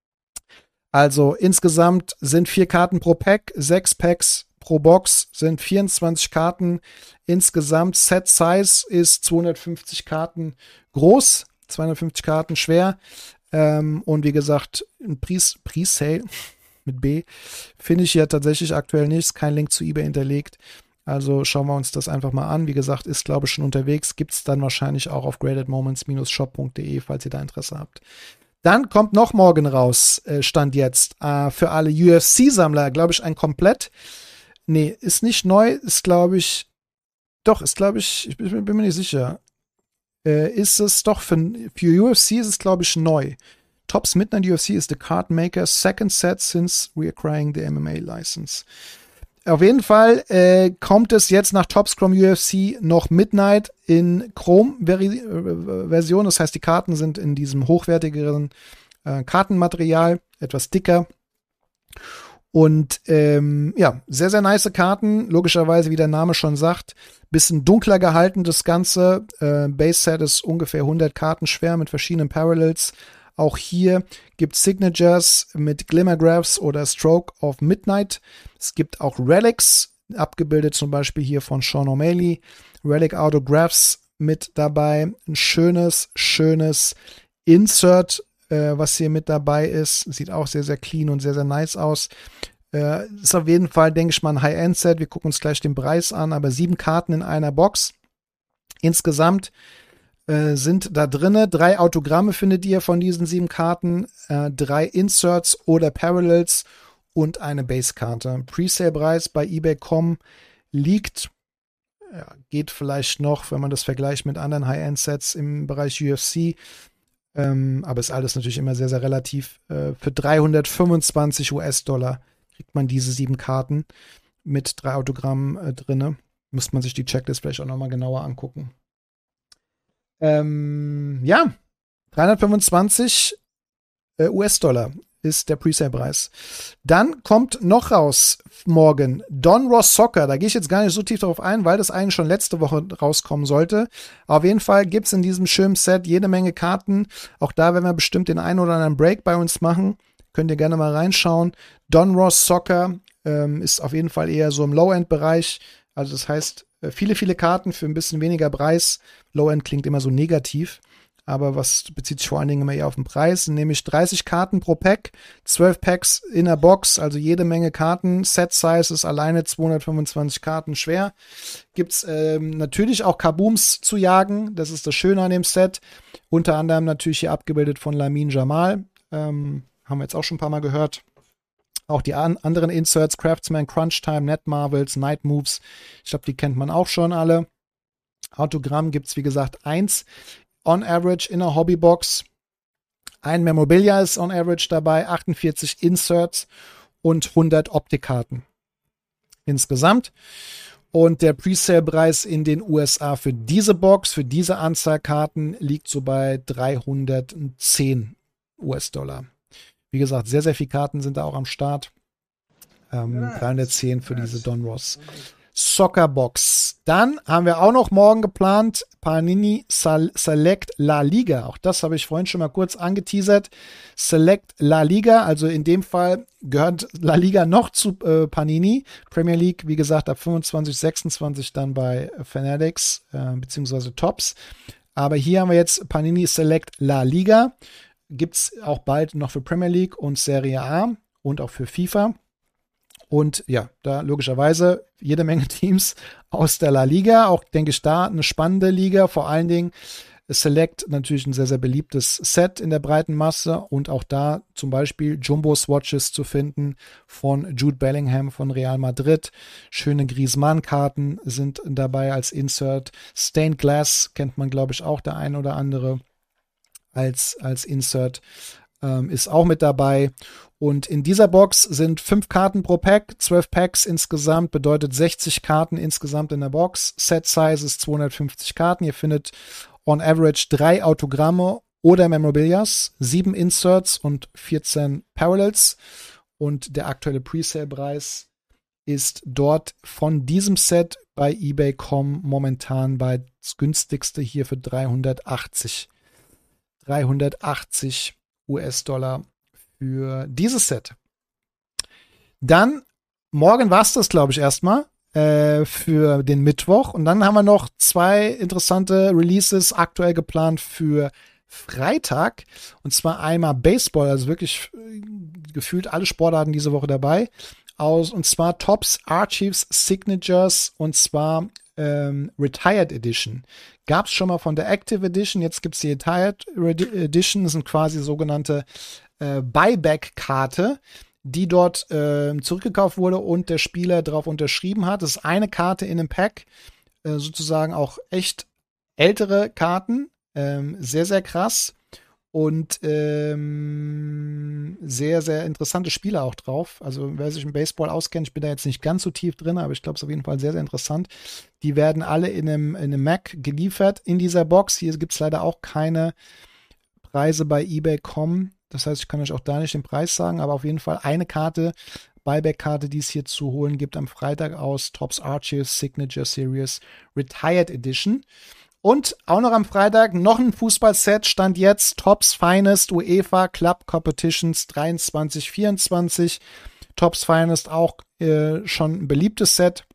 Also insgesamt sind 4 Karten pro Pack, 6 Packs pro Box sind 24 Karten. Insgesamt Set Size ist 250 Karten groß, 250 Karten schwer. Und wie gesagt, ein Presale mit B finde ich ja tatsächlich aktuell nicht. Ist kein Link zu eBay hinterlegt. Also schauen wir uns das einfach mal an. Wie gesagt, ist glaube ich schon unterwegs. Gibt es dann wahrscheinlich auch auf gradedmoments-shop.de, falls ihr da Interesse habt. Dann kommt noch morgen raus, Stand jetzt, für alle UFC-Sammler, glaube ich, ein komplett. Nee, ist nicht neu, ist glaube ich, ich bin mir nicht sicher. Ist es doch für UFC ist es, glaube ich, neu. Topps Midnight UFC is the card maker's second set since reacquiring the MMA license. Auf jeden Fall kommt es jetzt nach Topps Chrome UFC noch Midnight in Chrome-Version. Das heißt, die Karten sind in diesem hochwertigeren Kartenmaterial, etwas dicker. Und sehr, sehr nice Karten. Logischerweise, wie der Name schon sagt, bisschen dunkler gehalten das Ganze. Base-Set ist ungefähr 100 Karten schwer mit verschiedenen Parallels. Auch hier gibt es Signatures mit Glimmergraphs oder Stroke of Midnight. Es gibt auch Relics, abgebildet zum Beispiel hier von Sean O'Malley. Relic Autographs mit dabei. Ein schönes Insert, was hier mit dabei ist. Sieht auch sehr, sehr clean und sehr, sehr nice aus. Ist auf jeden Fall, denke ich mal, ein High-End-Set. Wir gucken uns gleich den Preis an, aber 7 Karten in einer Box. Insgesamt sind da drinne 3 Autogramme findet ihr von diesen 7 Karten, 3 Inserts oder Parallels und eine Base-Karte. Presale-Preis bei eBay.com liegt, geht vielleicht noch, wenn man das vergleicht mit anderen High-End-Sets im Bereich UFC, aber ist alles natürlich immer sehr, sehr relativ. Für 325 US-Dollar kriegt man diese 7 Karten mit 3 Autogrammen drinne. Müsste man sich die Checklist vielleicht auch nochmal genauer angucken. 325 US-Dollar ist der Presale-Preis. Dann kommt noch raus morgen Don Ross Soccer. Da gehe ich jetzt gar nicht so tief drauf ein, weil das eigentlich schon letzte Woche rauskommen sollte. Auf jeden Fall gibt es in diesem schönen Set jede Menge Karten. Auch da werden wir bestimmt den einen oder anderen Break bei uns machen. Könnt ihr gerne mal reinschauen. Don Ross Soccer ist auf jeden Fall eher so im Low-End-Bereich. Also das heißt, viele Karten für ein bisschen weniger Preis. Low-End klingt immer so negativ, aber was bezieht sich vor allen Dingen immer eher auf den Preis, nämlich 30 Karten pro Pack, 12 Packs in der Box, also jede Menge Karten. Set-Size ist alleine 225 Karten schwer. Gibt's natürlich auch Kabooms zu jagen, das ist das Schöne an dem Set. Unter anderem natürlich hier abgebildet von Lamine Jamal, haben wir jetzt auch schon ein paar Mal gehört. Auch die anderen Inserts, Craftsman, Crunch Time, Net Marvels, Night Moves, ich glaube, die kennt man auch schon alle. Autogramm gibt es, wie gesagt, 1 on average in der Hobbybox. Ein Memorabilia ist on average dabei, 48 Inserts und 100 Optikkarten insgesamt. Und der Presale-Preis in den USA für diese Box, für diese Anzahl Karten, liegt so bei 310 US-Dollar. Wie gesagt, sehr, sehr viele Karten sind da auch am Start. 310 für diese Don Ross Soccer Box. Dann haben wir auch noch morgen geplant Panini Select La Liga. Auch das habe ich vorhin schon mal kurz angeteasert. Select La Liga, also in dem Fall gehört La Liga noch zu Panini. Premier League, wie gesagt, ab 25, 26 dann bei Fanatics beziehungsweise Topps. Aber hier haben wir jetzt Panini Select La Liga. Gibt es auch bald noch für Premier League und Serie A und auch für FIFA. Und ja, da logischerweise jede Menge Teams aus der La Liga. Auch, denke ich, da eine spannende Liga. Vor allen Dingen Select natürlich ein sehr, sehr beliebtes Set in der breiten Masse. Und auch da zum Beispiel Jumbo-Swatches zu finden von Jude Bellingham von Real Madrid. Schöne Griezmann-Karten sind dabei als Insert. Stained Glass kennt man, glaube ich, auch der ein oder andere als Insert. Ist auch mit dabei. Und in dieser Box sind 5 Karten pro Pack, 12 Packs insgesamt, bedeutet 60 Karten insgesamt in der Box. Set Size ist 250 Karten. Ihr findet on average 3 Autogramme oder Memorabilias, 7 Inserts und 14 Parallels. Und der aktuelle Presale-Preis ist dort von diesem Set bei eBay.com momentan bei das günstigste hier für 380 US-Dollar für dieses Set. Dann, morgen war es das, glaube ich, erstmal für den Mittwoch. Und dann haben wir noch 2 interessante Releases aktuell geplant für Freitag. Und zwar einmal Baseball, also wirklich gefühlt alle Sportarten diese Woche dabei. Und zwar Topps Archives Signatures und zwar Retired Edition. Gab es schon mal von der Active Edition, jetzt gibt es die Retired Edition, das sind quasi sogenannte Buyback-Karte, die dort zurückgekauft wurde und der Spieler darauf unterschrieben hat. Das ist eine Karte in einem Pack, sozusagen auch echt ältere Karten, sehr, sehr krass und sehr, sehr interessante Spieler auch drauf. Also wer sich im Baseball auskennt, ich bin da jetzt nicht ganz so tief drin, aber ich glaube, es ist auf jeden Fall sehr, sehr interessant. Die werden alle in einem Mac geliefert in dieser Box. Hier gibt es leider auch keine Preise bei eBay.com. Das heißt, ich kann euch auch da nicht den Preis sagen, aber auf jeden Fall eine Karte, Buyback-Karte, die es hier zu holen gibt am Freitag aus Topps Archives Signature Series Retired Edition. Und auch noch am Freitag noch ein Fußballset, stand jetzt Topps Finest UEFA Club Competitions 23-24. Topps Finest auch schon ein beliebtes Set.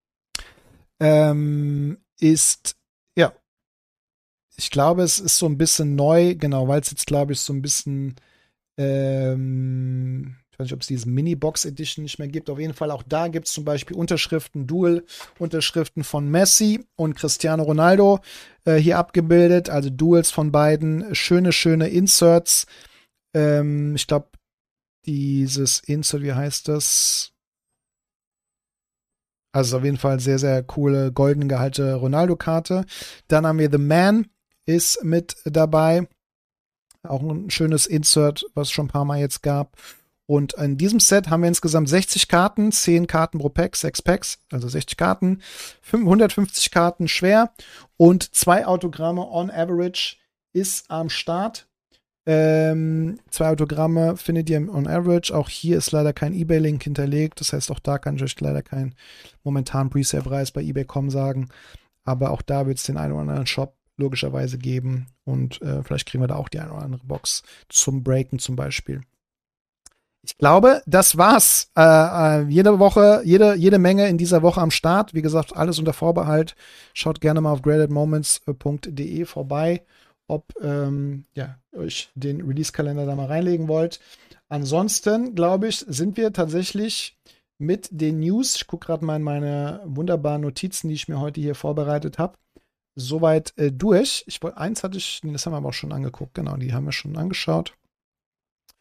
Ist, ja, ich glaube, es ist so ein bisschen neu, genau, weil es jetzt, glaube ich, so ein bisschen, ich weiß nicht, ob es diese Mini-Box Edition nicht mehr gibt. Auf jeden Fall auch da gibt es zum Beispiel Unterschriften, Dual-Unterschriften von Messi und Cristiano Ronaldo hier abgebildet. Also Duals von beiden. Schöne, schöne Inserts. Ich glaube, dieses Insert, wie heißt das? Also auf jeden Fall sehr, sehr coole, golden gehalte Ronaldo-Karte. Dann haben wir The Man ist mit dabei. Auch ein schönes Insert, was es schon ein paar Mal jetzt gab. Und in diesem Set haben wir insgesamt 60 Karten, 10 Karten pro Pack, 6 Packs, also 60 Karten, 150 Karten schwer und 2 Autogramme on average ist am Start. 2 Autogramme findet ihr on average. Auch hier ist leider kein eBay-Link hinterlegt. Das heißt, auch da kann ich euch leider keinen momentanen Presale-Preis bei eBay.com sagen. Aber auch da wird es den einen oder anderen Shop logischerweise geben. Und vielleicht kriegen wir da auch die eine oder andere Box zum Breaken zum Beispiel. Ich glaube, das war's. Jede Woche, jede Menge in dieser Woche am Start. Wie gesagt, alles unter Vorbehalt. Schaut gerne mal auf gradedmoments.de vorbei, ob euch den Release-Kalender da mal reinlegen wollt. Ansonsten, glaube ich, sind wir tatsächlich mit den News, ich gucke gerade mal in meine wunderbaren Notizen, die ich mir heute hier vorbereitet habe, soweit durch. Das haben wir aber auch schon angeguckt, genau, die haben wir schon angeschaut.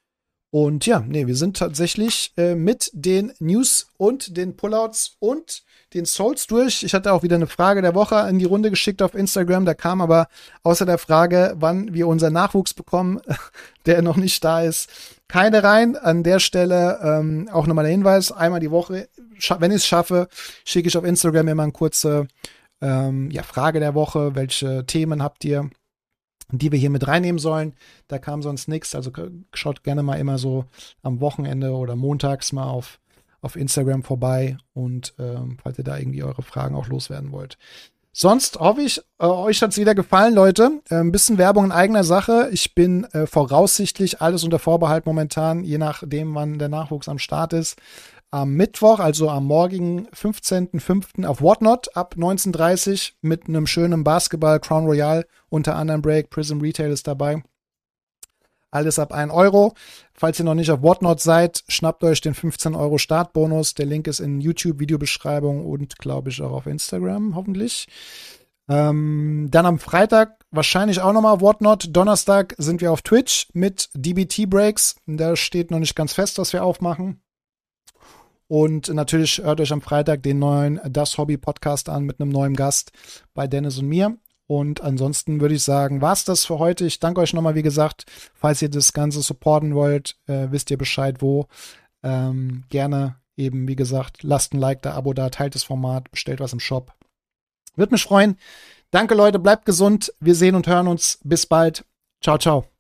Und ja, nee, wir sind tatsächlich mit den News und den Pullouts und den Souls durch. Ich hatte auch wieder eine Frage der Woche in die Runde geschickt auf Instagram. Da kam aber außer der Frage, wann wir unseren Nachwuchs bekommen, der noch nicht da ist, keine rein. An der Stelle auch nochmal der Hinweis, einmal die Woche, wenn ich es schaffe, schicke ich auf Instagram immer eine kurze Frage der Woche. Welche Themen habt ihr, die wir hier mit reinnehmen sollen? Da kam sonst nichts. Also schaut gerne mal immer so am Wochenende oder montags mal auf Instagram vorbei und falls ihr da irgendwie eure Fragen auch loswerden wollt. Sonst hoffe ich, euch hat es wieder gefallen, Leute. Ein bisschen Werbung in eigener Sache. Ich bin voraussichtlich alles unter Vorbehalt momentan, je nachdem, wann der Nachwuchs am Start ist. Am Mittwoch, also am morgigen 15.05. auf Whatnot ab 19:30 mit einem schönen Basketball, Crown Royale, unter anderem Break, Prism Retail ist dabei. Alles ab 1 Euro. Falls ihr noch nicht auf Whatnot seid, schnappt euch den 15 Euro Startbonus. Der Link ist in YouTube-Videobeschreibung und glaube ich auch auf Instagram, hoffentlich. Dann am Freitag wahrscheinlich auch nochmal Whatnot. Donnerstag sind wir auf Twitch mit DBT Breaks. Da steht noch nicht ganz fest, was wir aufmachen. Und natürlich hört euch am Freitag den neuen Das Hobby Podcast an mit einem neuen Gast bei Dennis und mir. Und ansonsten würde ich sagen, war's das für heute. Ich danke euch nochmal, wie gesagt, falls ihr das Ganze supporten wollt, wisst ihr Bescheid wo. Gerne eben, wie gesagt, lasst ein Like da, Abo da, teilt das Format, bestellt was im Shop. Würde mich freuen. Danke, Leute, bleibt gesund. Wir sehen und hören uns. Bis bald. Ciao, ciao.